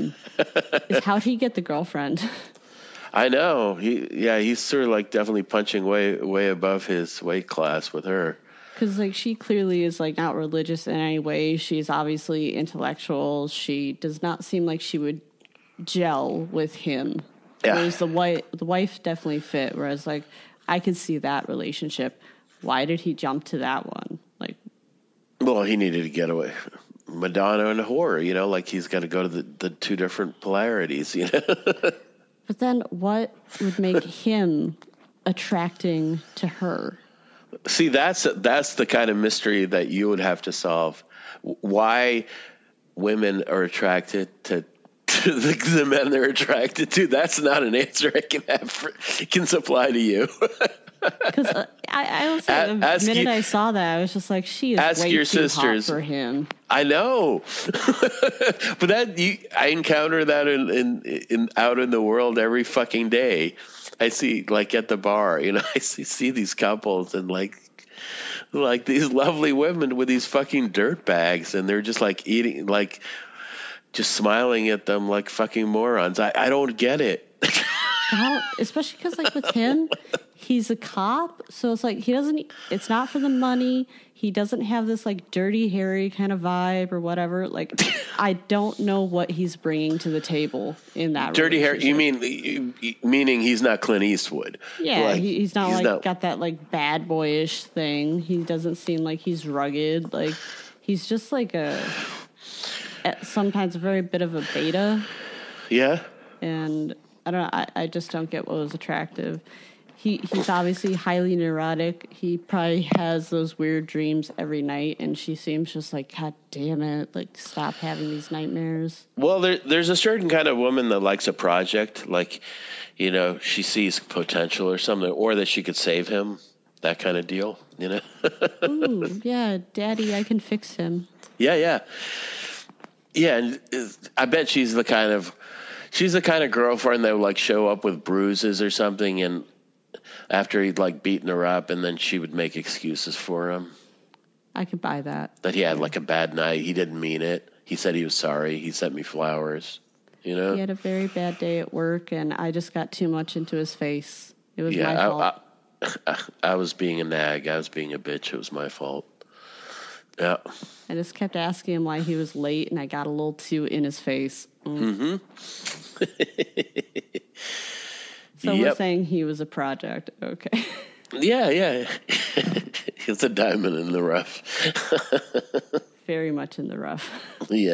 Is how'd he get the girlfriend? I know. He's sort of like definitely punching way above his weight class with her. Because like she clearly is like not religious in any way. She's obviously intellectual. She does not seem like she would gel with him. Yeah. Whereas the wife definitely fit. Whereas like I could see that relationship. Why did he jump to that one? Like, well, he needed to get away. Madonna and horror, like he's got to go to the two different polarities, But then what would make him attracting to her? See, that's the kind of mystery that you would have to solve. Why women are attracted to the men they're attracted to. That's not an answer I can supply to you. Because I was like, the minute I saw that, I was just like, she is way too hot for him. I know, but I encounter that in out in the world every fucking day. I see, like at the bar, I see these couples and like these lovely women with these fucking dirt bags, and they're just like eating, like just smiling at them like fucking morons. I don't get it. Especially because like with him, he's a cop, so it's like it's not for the money. He doesn't have this like Dirty Harry kind of vibe or whatever. Like, I don't know what he's bringing to the table in that. Dirty Harry, you meaning he's not Clint Eastwood? Yeah, like, he's not got that like bad boyish thing. He doesn't seem like he's rugged. Like, he's just like sometimes a very bit of a beta. Yeah. And I don't know. I just don't get what was attractive. He's obviously highly neurotic. He probably has those weird dreams every night, and she seems just like, God damn it, like, stop having these nightmares. Well, there's a certain kind of woman that likes a project, like, she sees potential or something, or that she could save him, that kind of deal, Ooh, yeah, Daddy, I can fix him. Yeah, and I bet she's the kind of girlfriend that would, like, show up with bruises or something, and after he'd like beaten her up, and then she would make excuses for him. I could buy that. That he had like a bad night. He didn't mean it. He said he was sorry. He sent me flowers. He had a very bad day at work, and I just got too much into his face. It was my fault. I was being a nag. I was being a bitch. It was my fault. Yeah. I just kept asking him why he was late, and I got a little too in his face. So we're saying he was a project. Okay. Yeah. It's a diamond in the rough. Very much in the rough. Yeah.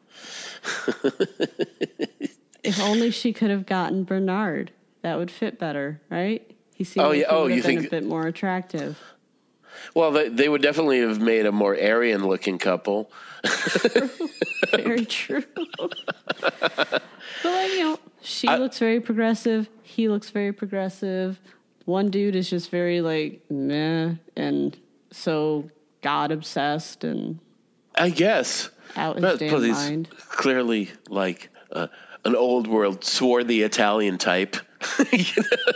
If only she could have gotten Bernard. That would fit better, right? He seemed like he would have been a bit more attractive. Well, they would definitely have made a more Aryan-looking couple. Very true. But, she looks very progressive. He looks very progressive. One dude is just very, meh, and so God-obsessed and... I guess. Out his damn mind. Clearly, an old-world, swarthy Italian type. I'm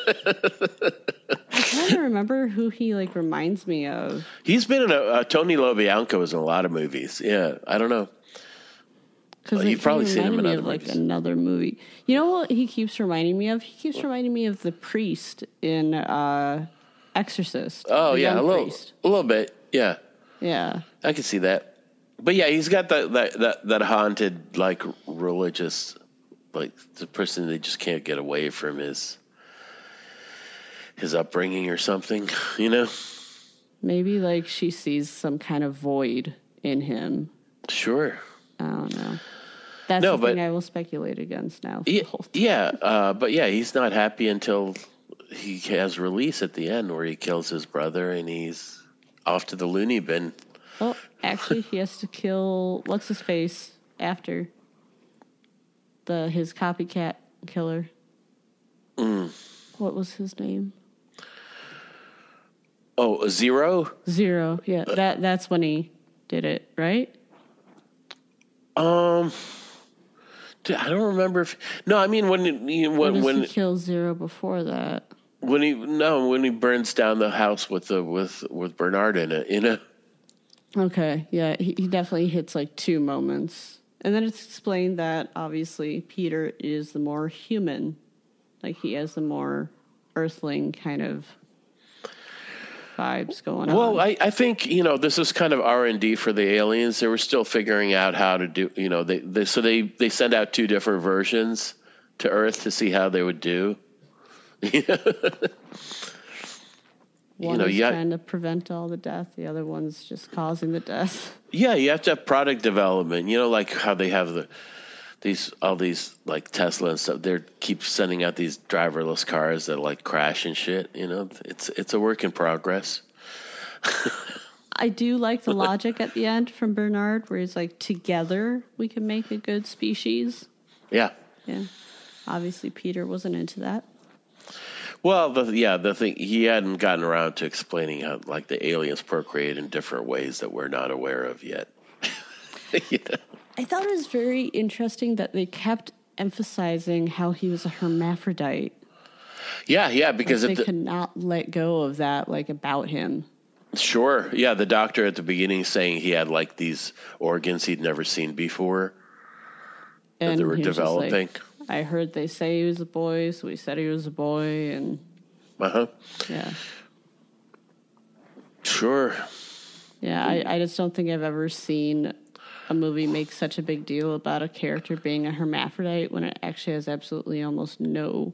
trying to remember who he reminds me of. He's been in Tony LoBianco was in a lot of movies. Yeah, I don't know. Because you've probably seen him in other movies. Another movie. You know what he keeps reminding me of? He keeps reminding me of the priest in Exorcist. Oh yeah, a little bit. Yeah. Yeah. I can see that. But yeah, he's got that haunted religious. The person they just can't get away from his upbringing or something, Maybe she sees some kind of void in him. Sure. I don't know. That's the thing I will speculate against now. But he's not happy until he has release at the end where he kills his brother and he's off to the loony bin. Well, actually, he has to kill what's his face after. His copycat killer. What was his name? Oh, Zero? Zero, yeah. That's when he did it, right? I don't remember if... No, I mean when he kills Zero before that? When he burns down the house with Bernard in it, Okay, yeah. He definitely hits 2 moments. And then it's explained that, obviously, Peter is the more human. He has the more earthling kind of vibes going on. Well, I think, this was kind of R&D for the aliens. They were still figuring out how to do, they send out 2 different versions to Earth to see how they would do. One is trying to prevent all the death. The other one's just causing the death. Yeah, you have to have product development. How they have all these Tesla and stuff. They keep sending out these driverless cars that crash and shit. It's a work in progress. I do like the logic at the end from Bernard, where he's together we can make a good species. Yeah. Yeah. Obviously, Peter wasn't into that. Well, the thing, he hadn't gotten around to explaining how the aliens procreate in different ways that we're not aware of yet. I thought it was very interesting that they kept emphasizing how he was a hermaphrodite. Yeah, because they could not let go of that, about him. Sure, yeah. The doctor at the beginning saying he had these organs he'd never seen before that they were developing. I heard they say he was a boy, so we said he was a boy, and... Yeah. Sure. Yeah, I just don't think I've ever seen a movie make such a big deal about a character being a hermaphrodite when it actually has absolutely almost no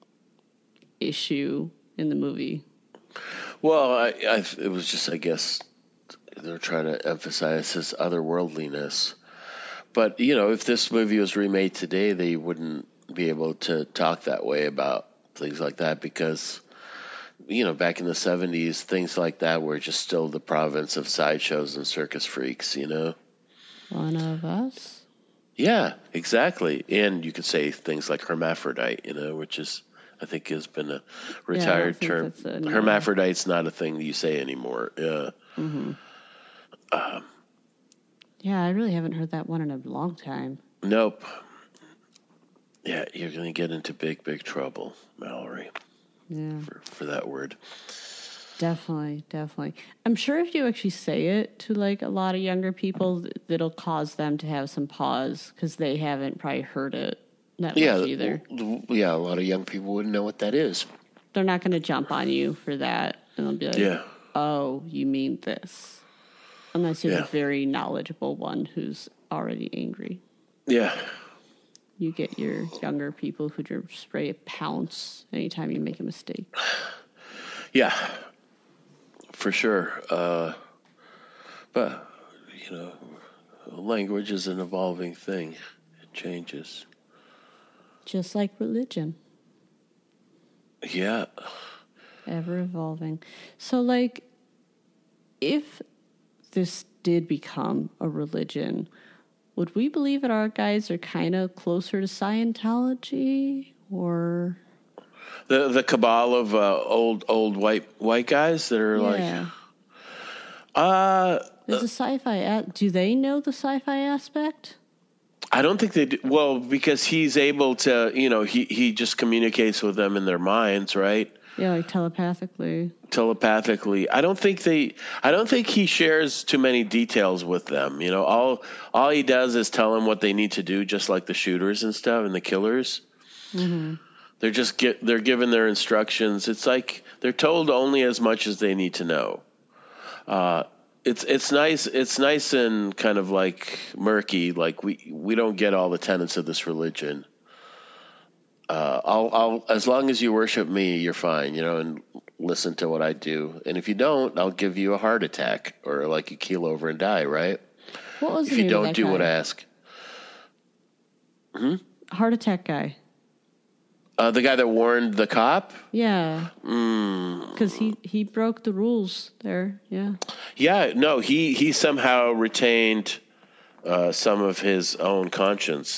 issue in the movie. Well, it was just, I guess, they're trying to emphasize his otherworldliness. But, if this movie was remade today, they wouldn't be able to talk that way about things like that because, back in the 70s, things like that were just still the province of sideshows and circus freaks, One of us? Yeah, exactly. And you could say things like hermaphrodite, which is, I think, has been a retired term. Hermaphrodite's not a thing that you say anymore. Yeah. Mm-hmm. Yeah, I really haven't heard that one in a long time. Nope. Yeah, you're going to get into big, big trouble, Mallory. Yeah. For that word. Definitely. I'm sure if you actually say it to a lot of younger people, it'll cause them to have some pause because they haven't probably heard it that much either. Yeah, a lot of young people wouldn't know what that is. they're not going to jump on you for that. And they'll be like, oh, you mean this. Unless you're the very knowledgeable one who's already angry. Yeah. You get your younger people who just ready to pounce anytime you make a mistake. Yeah, for sure. But, language is an evolving thing. It changes. Just like religion. Yeah. Ever evolving. So, like, if this did become a religion, would we believe that our guys are kind of closer to Scientology, or the cabal of old white guys that are there's a sci-fi. Do they know the sci-fi aspect? I don't think they do. Well, because he's able to, he just communicates with them in their minds, right? Yeah, like telepathically. I don't think he shares too many details with them. All he does is tell them what they need to do, just like the shooters and stuff and the killers. Mm-hmm. They're given their instructions. It's like they're told only as much as they need to know. It's nice. It's nice and kind of like murky. Like we don't get all the tenets of this religion. I'll as long as you worship me, you're fine, and listen to what I do. And if you don't, I'll give you a heart attack or like you keel over and die, right? What was if you don't do what I ask? Heart attack guy. The guy that warned the cop? Yeah. Because he broke the rules there, yeah. Yeah, no, he somehow retained some of his own conscience,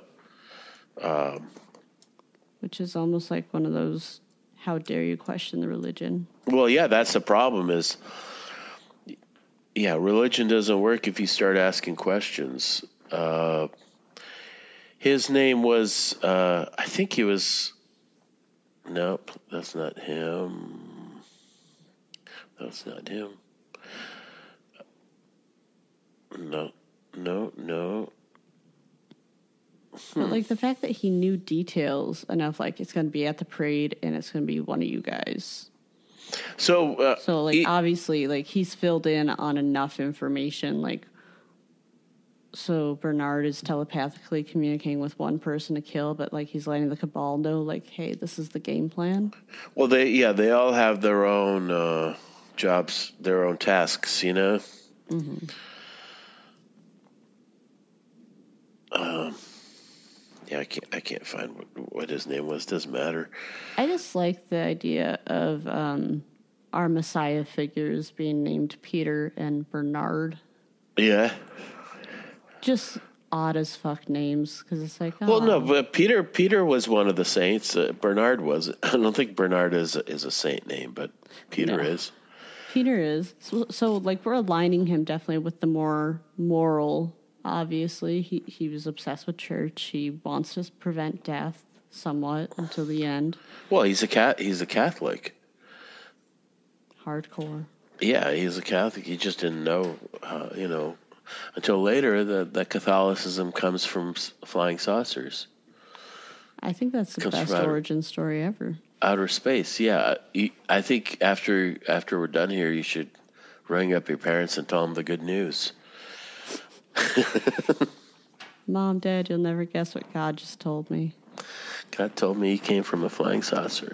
Which is almost like one of those, how dare you question the religion? Well, yeah, that's the problem is, religion doesn't work if you start asking questions. His name was, I think he was, nope, that's not him. That's not him. No. But like the fact that he knew details enough, like it's going to be at the parade and it's going to be one of you guys. So obviously, like he's filled in on enough information, like. So Bernard is telepathically communicating with one person to kill, but like he's letting the cabal know, like, hey, this is the game plan. Well, they all have their own jobs, their own tasks, Mm-hmm. I can't find what his name was. Doesn't matter. I just like the idea of our Messiah figures being named Peter and Bernard. Yeah. Just odd as fuck names, because it's like, well, no, but Peter was one of the saints. Bernard was. I don't think Bernard is a saint name, but Peter is. Peter is. So like we're aligning him definitely with the more moral. Obviously, he was obsessed with church. He wants to prevent death somewhat until the end. Well, he's a Catholic. Hardcore. Yeah, he's a Catholic. He just didn't know, until later that Catholicism comes from flying saucers. I think that's the best origin story ever. Outer space, yeah. I think after we're done here, you should ring up your parents and tell them the good news. Mom, Dad, you'll never guess what God just told me. God told me he came from a flying saucer.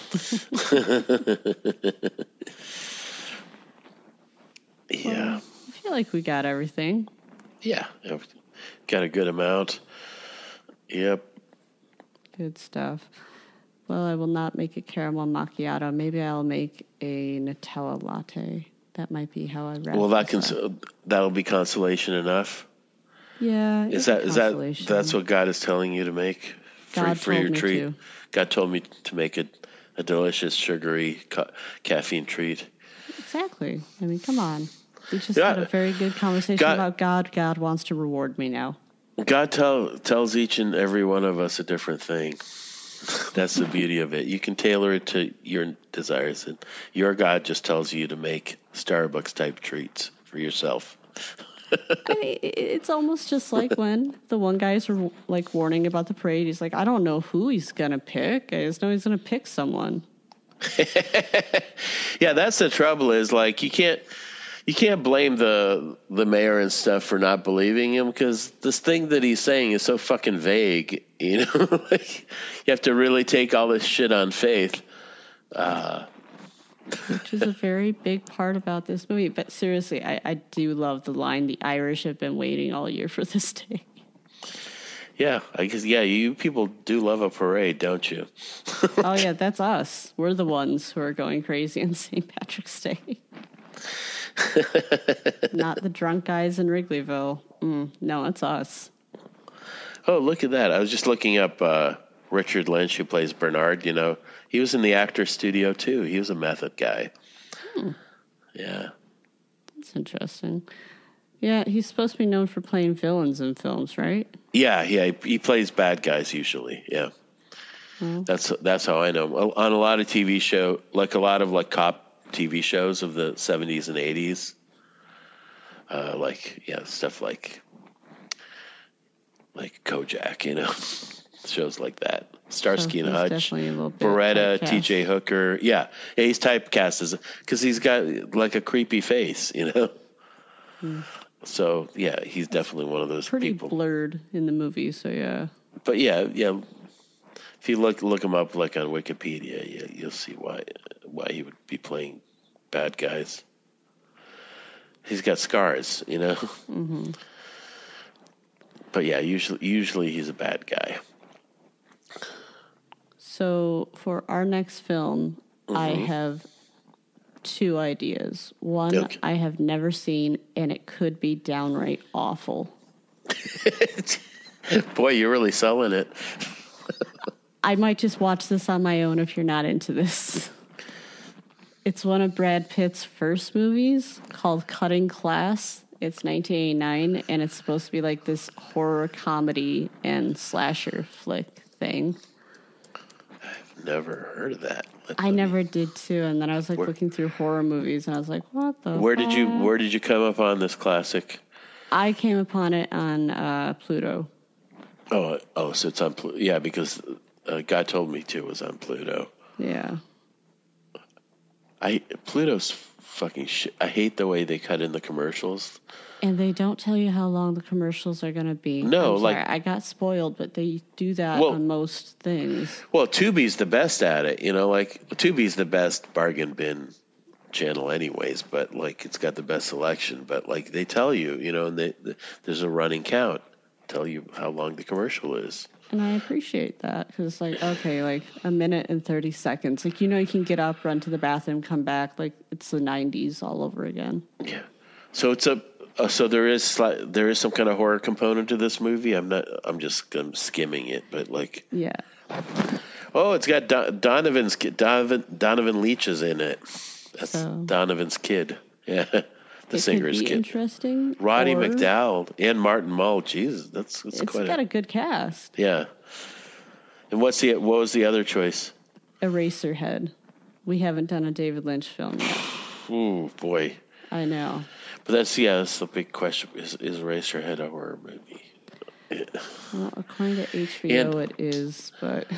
Yeah. Well, I feel like we got everything. Yeah. Got a good amount. Yep. Good stuff. Well, I will not make a caramel macchiato. Maybe I'll make a Nutella latte. That might be how I wrap. Well, that'll be consolation enough. Yeah, that's what God is telling you to make for your treat. To. God told me to make a delicious sugary caffeine treat. Exactly. I mean, come on. We just had a very good conversation about God. God wants to reward me now. God tells each and every one of us a different thing. That's the beauty of it. You can tailor it to your desires, and your God just tells you to make Starbucks type treats for yourself. I mean, it's almost just like when the one guys were like warning about the parade. He's like, I don't know who he's gonna pick. I just know he's gonna pick someone. Yeah, that's the trouble. Is like you can't blame the mayor and stuff for not believing him, because this thing that he's saying is so fucking vague. You know, like, you have to really take all this shit on faith. Which is a very big part about this movie. But seriously, I do love the line, "The Irish have been waiting all year for this day." Yeah, I guess, yeah, you people do love a parade, don't you? Oh, yeah, that's us. We're the ones who are going crazy on St. Patrick's Day. Not the drunk guys in Wrigleyville. No, it's us. Oh, look at that. I was just looking up Richard Lynch, who plays Bernard. You know, he was in the Actors Studio, too. He was a method guy. Yeah. That's interesting. Yeah, he's supposed to be known for playing villains in films, right? Yeah, he plays bad guys usually. Yeah, that's how I know him. On a lot of TV show, like a lot of like cop TV shows of the 70s and 80s. Stuff like Kojak, you know, shows like that. Starsky and Hutch, Beretta, T.J. Hooker. Yeah, he's typecast because he's got like a creepy face, you know. So, yeah, he's definitely one of those people. Pretty blurred in the movie, so yeah. But, yeah. If you look him up, like, on Wikipedia, you'll see why he would be playing bad guys. He's got scars, you know? Mm-hmm. But, yeah, usually he's a bad guy. So, for our next film, I have 2 ideas. One, okay. I have never seen, and it could be downright awful. Boy, you're really selling it. I might just watch this on my own if you're not into this. It's one of Brad Pitt's first movies called Cutting Class. It's 1989, and it's supposed to be like this horror comedy and slasher flick thing. I've never heard of that. I never did too, and then I was like looking through horror movies, and I was like, "What the?" Where did you come upon this classic? I came upon it on Pluto. Oh, so it's on Pluto. Yeah, because God Told Me To was on Pluto. Yeah. Pluto's fucking shit. I hate the way they cut in the commercials. And they don't tell you how long the commercials are going to be. No, I got spoiled, but they do that on most things. Well, Tubi's the best at it, you know, like Tubi's the best bargain bin channel anyways, but like it's got the best selection, but like they tell you, you know, and there's a running count, tell you how long the commercial is. And I appreciate that because it's like, okay, like a minute and 30 seconds. Like, you know, you can get up, run to the bathroom, come back. Like it's the 90s all over again. Yeah. So so there is some kind of horror component to this movie. I'm skimming it, but like. Yeah. Oh, it's got Donovan Leitch is in it. That's Donovan's kid. Yeah. The singer's kid. Interesting. Roddy McDowall and Martin Mull. Jesus, it's got a good cast. Yeah. And what was the other choice? Eraserhead. We haven't done a David Lynch film yet. Ooh, boy. I know. But that's the big question. Is Eraserhead a horror movie? Yeah. Well, according to HBO, it is, but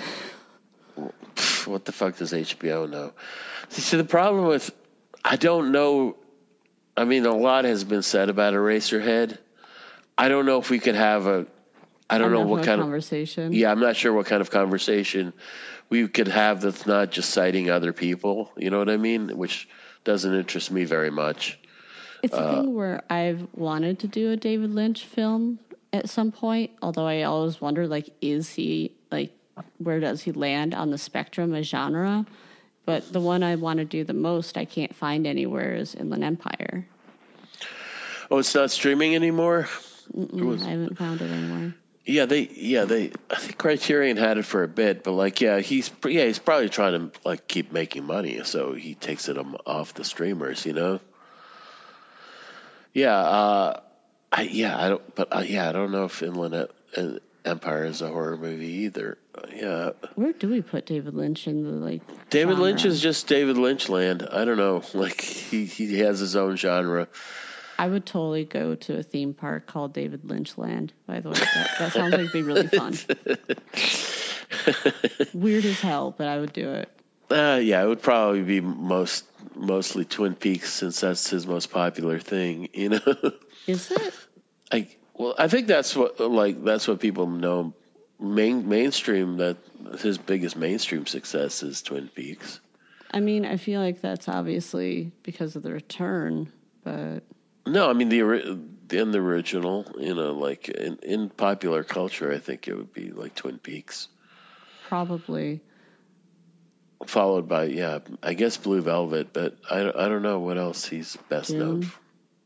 what the fuck does HBO know? See, the problem with I don't know. I mean, a lot has been said about Eraserhead. I don't know if we could have I don't know what kind of conversation. Yeah, I'm not sure what kind of conversation we could have that's not just citing other people. You know what I mean? Which doesn't interest me very much. It's a thing where I've wanted to do a David Lynch film at some point, although I always wonder, like, is he, like, where does he land on the spectrum of genre? But the one I want to do the most, I can't find anywhere, is Inland Empire. Oh, it's not streaming anymore? I haven't found it anywhere. Yeah, I think Criterion had it for a bit, but like, he's probably trying to like keep making money, so he takes it off the streamers, you know. Yeah, I don't know if Inland Empire is a horror movie either. Yeah. Where do we put David Lynch in the like? David genre? Lynch is just David Lynch land. I don't know. Like he has his own genre. I would totally go to a theme park called David Lynch Land, by the way. That sounds like it'd be really fun. Weird as hell, but I would do it. Yeah, it would probably be mostly Twin Peaks since that's his most popular thing. Is it? I think that's what people know. Mainstream, that his biggest mainstream success is Twin Peaks. I mean, I feel like that's obviously because of the return, but no, I mean the original. Like in popular culture, I think it would be like Twin Peaks. Probably. Followed by, I guess Blue Velvet, but I don't know what else he's best known for.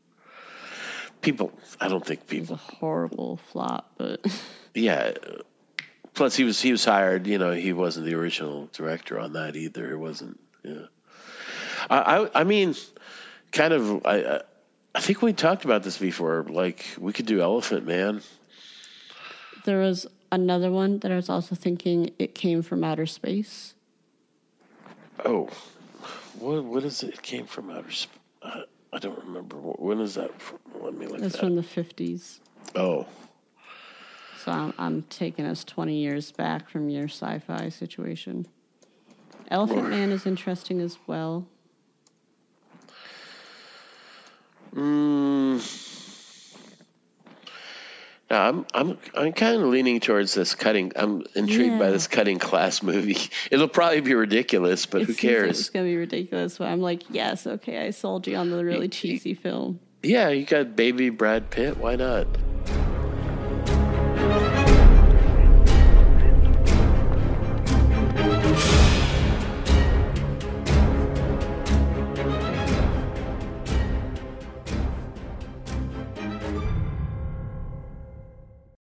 I don't think people. It was a horrible flop, but. Yeah. Plus, he was hired. He wasn't the original director on that either. It wasn't. Yeah. I mean, kind of. I think we talked about this before. Like, we could do Elephant Man. There was another one that I was also thinking. It Came from Outer Space. Oh, what is it? It came from outer space. I don't remember. When is that from? Let me look. It's from the 50s. Oh. So I'm taking us 20 years back from your sci-fi situation. Elephant Man is interesting as well. I'm kind of leaning towards this cutting. I'm intrigued by this Cutting Class movie. It'll probably be ridiculous, but who cares? It's going to be ridiculous, but I'm like, yes, okay, I sold you on the really cheesy film. Yeah, you got baby Brad Pitt. Why not?